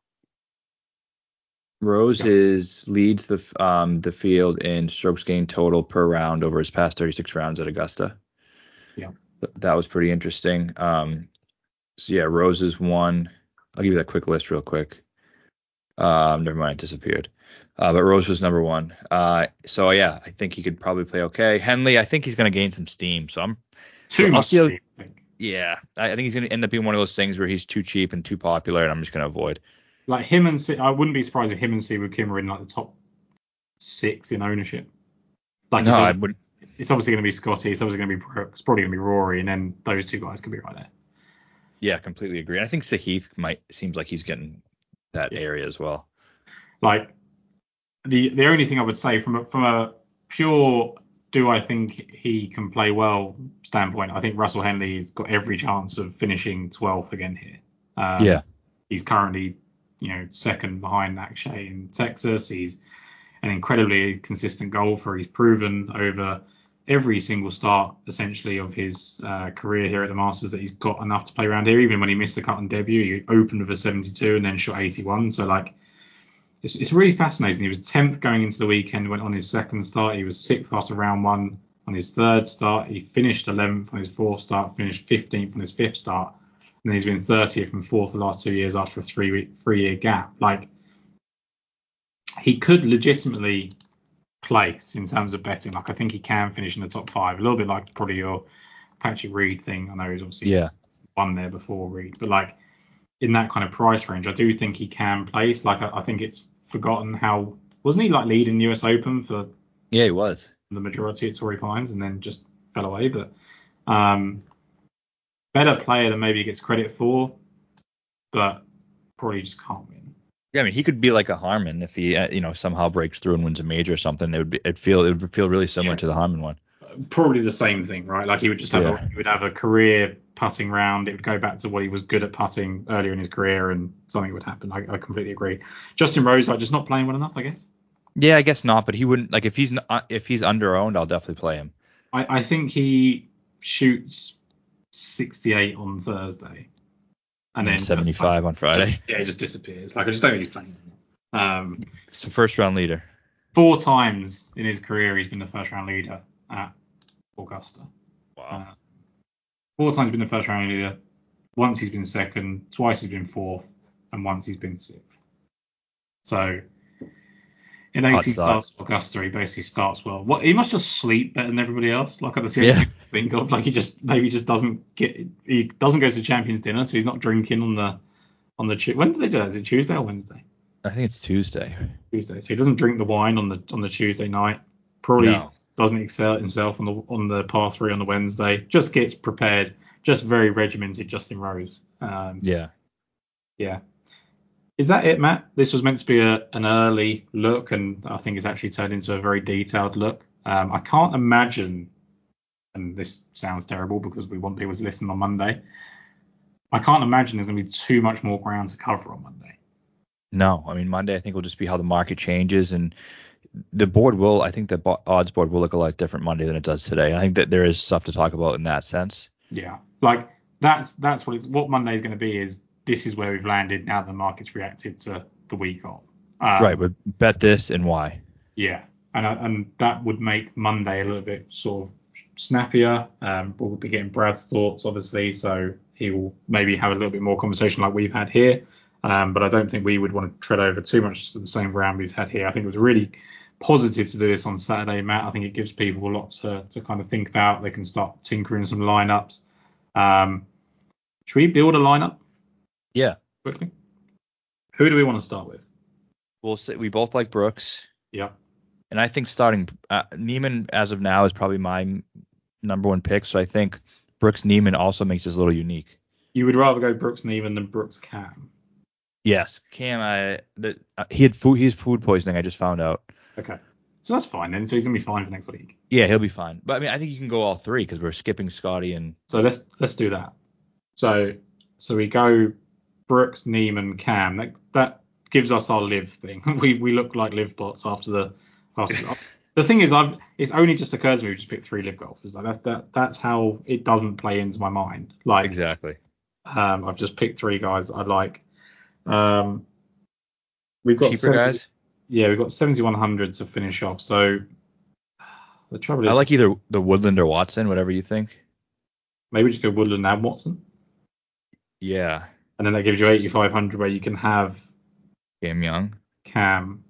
Rose yeah. is leads the um the field in strokes gained total per round over his past thirty-six rounds at Augusta. Yeah, that was pretty interesting. Um, so yeah, Rose is one. I'll give you that quick list real quick. Um, never mind, it disappeared. Uh, but Rose was number one. Uh, so yeah, I think he could probably play okay. Henley, I think he's going to gain some steam. So I'm too I'll much. see how, Steam, I think. Yeah, I, I think he's going to end up being one of those things where he's too cheap and too popular, and I'm just going to avoid. Like him and C, I wouldn't be surprised if him and Siwoo Kim are in like the top six in ownership. Like No, it's I obviously, wouldn't. it's obviously going to be Scotty. It's obviously going to be Brooks. It's probably going to be Rory, and then those two guys could be right there. Yeah, completely agree. And I think Sahith might seems like he's getting that Yeah. area as well. Like the the only thing I would say from a, from a pure do I think he can play well standpoint, I think Russell Henley's got every chance of finishing twelfth again here. Um, Yeah. He's currently, you know, second behind Akshay in Texas. He's an incredibly consistent golfer. He's proven over every single start, essentially, of his uh, career here at the Masters that he's got enough to play around here. Even when he missed the cut on debut, he opened with a seventy-two and then shot eighty-one. So, like, it's, it's really fascinating. He was tenth going into the weekend, went on his second start. He was sixth after round one on his third start. He finished eleventh on his fourth start, finished fifteenth on his fifth start. And then he's been thirtieth from fourth the last two years after a three three year gap. Like, he could legitimately place in terms of betting. Like, I think he can finish in the top five. A little bit like probably your Patrick Reed thing. I know he's obviously Yeah. won there before Reed, but like in that kind of price range, I do think he can place. Like, I, I think it's forgotten how wasn't he like leading U S Open for Yeah, he was. the majority at Torrey Pines and then just fell away. But um, better player than maybe he gets credit for, but probably just can't win. Yeah, I mean, he could be like a Harman if he, uh, you know, somehow breaks through and wins a major or something. It would be, it feel, it would feel really similar Yeah. to the Harman one. Probably the same thing, right? Like he would just have Yeah. a, he would have a career putting round. It would go back to what he was good at putting earlier in his career, and something would happen. I, I completely agree. Justin Rose, like just not playing well enough, I guess. Yeah, I guess not, but he wouldn't like if he's not, if he's under owned, I'll definitely play him. I, I think he shoots sixty-eight on Thursday, and then just, seventy-five like, on Friday. just- yeah, he just disappears. Like I just don't think he's playing. Um, So first round leader. four times in his career, he's been the first round leader at Augusta. Wow. Uh, four times he's been the first round leader. Once he's been second, twice he's been fourth, and once he's been sixth. So in Hot eighteen start. starts at Augusta, he basically starts well. What he must just sleep better than everybody else. Like that's the Yeah. only thing I think of. Like he just maybe just doesn't get he doesn't go to champions dinner, so he's not drinking on the on the Tu- when do they do that? Is it Tuesday or Wednesday? I think it's Tuesday. Tuesday. So he doesn't drink the wine on the on the Tuesday night. Probably No. doesn't excel himself on the on the par three on the Wednesday. Just gets prepared. Just very regimented. Justin Rose. Um, Yeah. yeah. Is that it, Matt? This was meant to be a, an early look, and I think it's actually turned into a very detailed look. Um, I can't imagine and this sounds terrible because we want people to listen on Monday, I can't imagine there's going to be too much more ground to cover on Monday. No, I mean Monday I think will just be how the market changes, and the board will. I think the bo- odds board will look a lot different Monday than it does today. I think that there is stuff to talk about in that sense. Yeah, like that's that's what it's what Monday is going to be. Is this is where we've landed now? The market's reacted to the week off. Um, Right, but bet this and why. Yeah, and I- and that would make Monday a little bit sort of snappier. Um, we'll be getting Brad's thoughts, obviously, so he will maybe have a little bit more conversation like we've had here. Um, but I don't think we would want to tread over too much to the same ground we've had here. I think it was really positive to do this on Saturday, Matt. I think it gives people a lot to, to kind of think about. They can start tinkering some lineups. Um, should we build a lineup Yeah, quickly? Who do we want to start with? we'll say we both like Brooks, Yeah. and I think starting uh, Neiman as of now is probably my m- number one pick. So I think Brooks Neiman also makes this a little unique. You would rather go Brooks Neiman than Brooks Cam. Yes, Cam. I that uh, he had food. He has food poisoning. I just found out. Okay. So that's fine then. So he's gonna be fine for next week. Yeah, he'll be fine. But I mean, I think you can go all three because we're skipping Scotty and So let's let's do that. So so we go Brooks, Neiman, Cam. That that gives us our live thing. we we look like live bots after the after the thing is I've it's only just occurred to me we just picked three live golfers. Like that's that that's how it doesn't play into my mind. Like exactly. um I've just picked three guys I like. Um we've got Cheaper seventy, guys. yeah, we've got seventy-one hundred to finish off. So the trouble is I like either the Woodland or Watson, whatever you think. maybe just go Woodland and Watson. Yeah, And then that gives you eighty-five hundred where you can have Cam Young. Cam.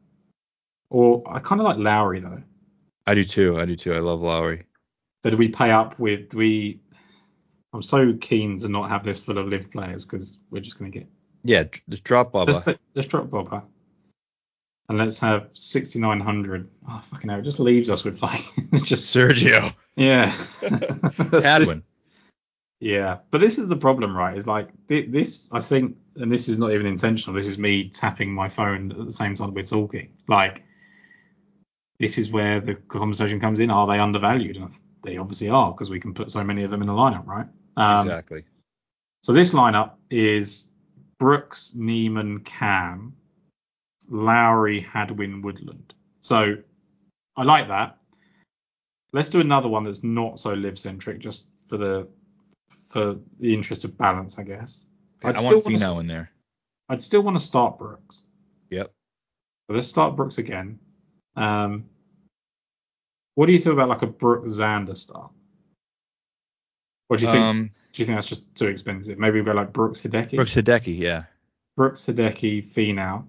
Or I kind of like Lowry though. I do too. I do too. I love Lowry. So do we pay up with? Do we? I'm so keen to not have this full of live players because we're just going to get. Yeah, d- just drop Bubba. Let's, let's drop Bobber. And let's have sixty-nine hundred. Oh fucking hell! It just leaves us with like just Sergio. yeah. That's Hadwin. just- yeah, but this is the problem, right? Is like thi- this. I think, and this is not even intentional. This is me tapping my phone at the same time we're talking. Like this is where the conversation comes in. Are they undervalued? And they obviously are because we can put so many of them in the lineup, right? Um, Exactly. So this lineup is Brooks, Neiman, Cam, Lowry, Hadwin, Woodland. So I like that. Let's do another one that's not so live centric, just for the for the interest of balance, I guess. I'd I still want wanna- Finau in there. I'd still want to start Brooks. Yep. So let's start Brooks again. Um, what do you feel about like a Brooks Xander start? Or do you think Um, do you think that's just too expensive? Maybe we go like Brooks Hideki. Brooks Hideki. Yeah. Brooks Hideki, Finau.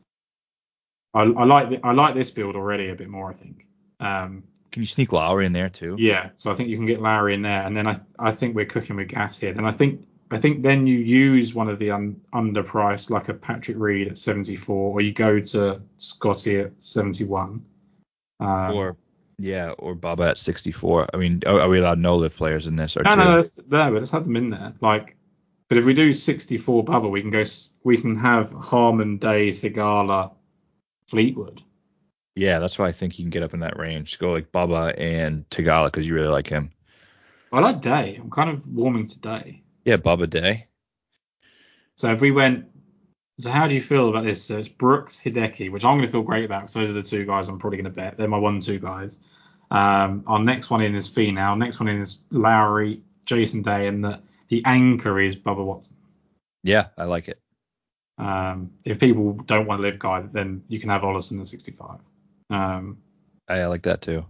I, I like the, I like this build already a bit more. I think. Um, Can you sneak Lowry in there too? yeah, so I think you can get Lowry in there, and then I I think we're cooking with gas here. And I think I think then you use one of the un, underpriced like a Patrick Reed at seventy-four, or you go to Scotty at seventy-one. Um, Or yeah, or Bubba at sixty-four. I mean, are, are we allowed no live players in this or no, two? no, no, let's, no, let's have them in there. Like, but if we do sixty-four Bubba, we can go. s- We can have Harmon, Day, Thigala, Fleetwood. Yeah, that's why I think you can get up in that range. Go like Bubba and Tagala because you really like him. I like Day. I'm kind of warming to Day. Yeah, Bubba Day. So if we went, so how do you feel about this? So it's Brooks, Hideki, which I'm going to feel great about because those are the two guys I'm probably going to bet. They're my one, two guys. Um, our next one in is Finau. Next one in is Lowry, Jason Day, and the the anchor is Bubba Watson. Yeah, I like it. Um, if people don't want to live guy, then you can have Ollison at sixty-five. Um, I, I like that too.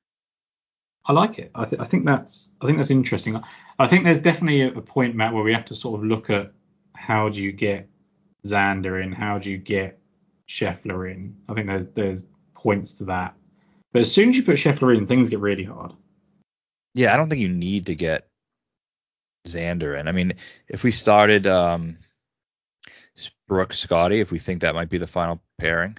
I like it. I, th- I think that's I think that's interesting. I think there's definitely a, a point, Matt, where we have to sort of look at how do you get Xander in, how do you get Scheffler in. I think there's there's points to that. But as soon as you put Scheffler in, things get really hard. Yeah, I don't think you need to get Xander in. I mean, if we started um, Brooks Scotty, if we think that might be the final pairing.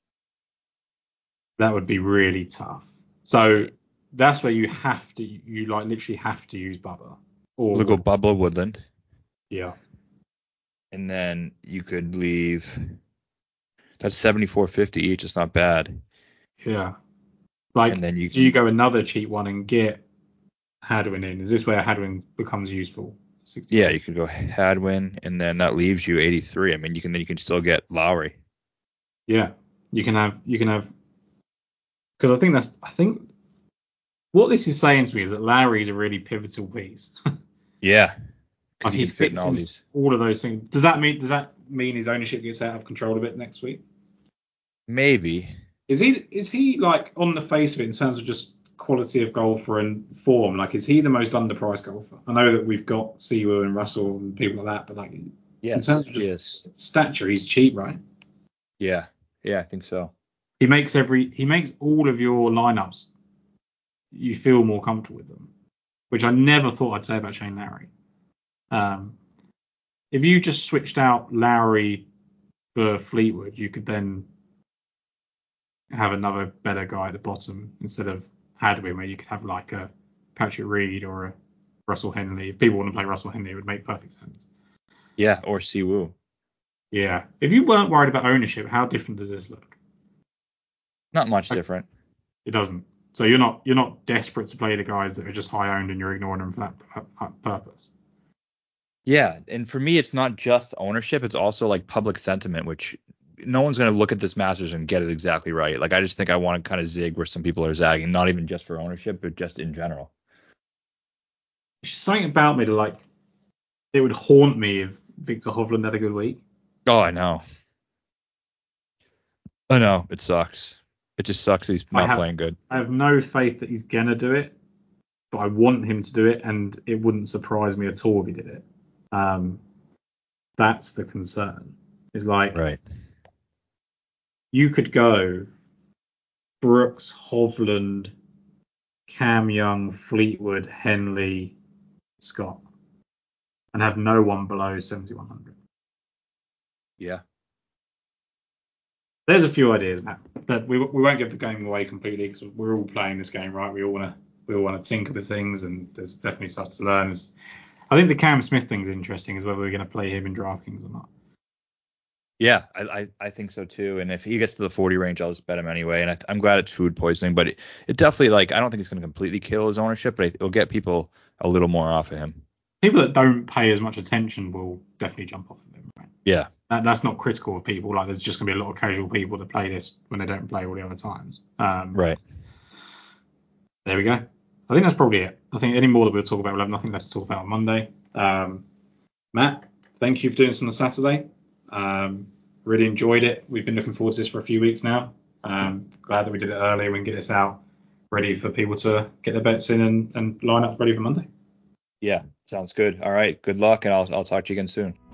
That would be really tough. So that's where you have to you like literally have to use Bubba. Or We'll go Bubba Woodland, yeah. and then you could leave. That's seventy-four fifty each. It's not bad. Yeah. Like, And then you do you go another cheap one and get Hadwin in? Is this where Hadwin becomes useful? sixty-six. Yeah, you could go Hadwin, and then that leaves you eighty-three. I mean, you can then you can still get Lowry. Yeah, you can have you can have because I think that's I think what this is saying to me is that Lowry is a really pivotal piece. Yeah, Like because he he can fit in fits all into these. all of those things. Does that mean does that mean his ownership gets out of control a bit next week? Maybe. Is he is he like on the face of it in terms of just quality of golfer and form? Like, is he the most underpriced golfer? I know that we've got Siwoo and Russell and people like that, but like Yeah, in terms of he just s- stature, he's cheap, right? Yeah, yeah, I think so. He makes every he makes all of your lineups you feel more comfortable with them, which I never thought I'd say about Shane Lowry. Um, if you just switched out Lowry for Fleetwood, you could then have another better guy at the bottom instead of Hadwin, where you could have like a Patrick Reed or a Russell Henley. If people want to play Russell Henley, it would make perfect sense. Yeah, or Siwoo. Yeah. If you weren't worried about ownership, how different does this look? Not much Like, different. it doesn't. So you're not you're not desperate to play the guys that are just high owned and you're ignoring them for that pu- pu- purpose. Yeah, and for me, it's not just ownership; it's also like public sentiment, which no one's going to look at this Masters and get it exactly right. Like, I just think I want to kind of zig where some people are zagging, not even just for ownership, but just in general. There's something about me that like it would haunt me if Victor Hovland had a good week. Oh, I know. I know. It sucks. It just sucks that he's I not have playing good. I have no faith that he's gonna do it, but I want him to do it, and it wouldn't surprise me at all if he did it. Um, that's the concern. Is like Right. you could go Brooks, Hovland, Cam Young, Fleetwood, Henley, Scott, and have no one below seventy-one hundred. Yeah. There's a few ideas, Matt, but we we won't give the game away completely because we're all playing this game, right? We all want to we all want to tinker with things, and there's definitely stuff to learn. It's, I think the Cam Smith thing's interesting, is whether we're going to play him in DraftKings or not. Yeah, I, I, I think so too. And if he gets to the forty range, I'll just bet him anyway. And I, I'm glad it's food poisoning, but it, it definitely, like, I don't think it's going to completely kill his ownership, but it'll get people a little more off of him. People that don't pay as much attention will definitely jump off of him, right? Yeah. That, that's not critical of people. Like, there's just going to be a lot of casual people that play this when they don't play all the other times. Um, Right. There we go. I think that's probably it. I think any more that we'll talk about, we'll have nothing left to talk about on Monday. Um, Matt, thank you for doing this on a Saturday. Um, really enjoyed it. We've been looking forward to this for a few weeks now. Um, glad that we did it early. We can get this out ready for people to get their bets in and, and line up ready for Monday. Yeah. Sounds good. All right. Good luck, and I'll, I'll talk to you again soon.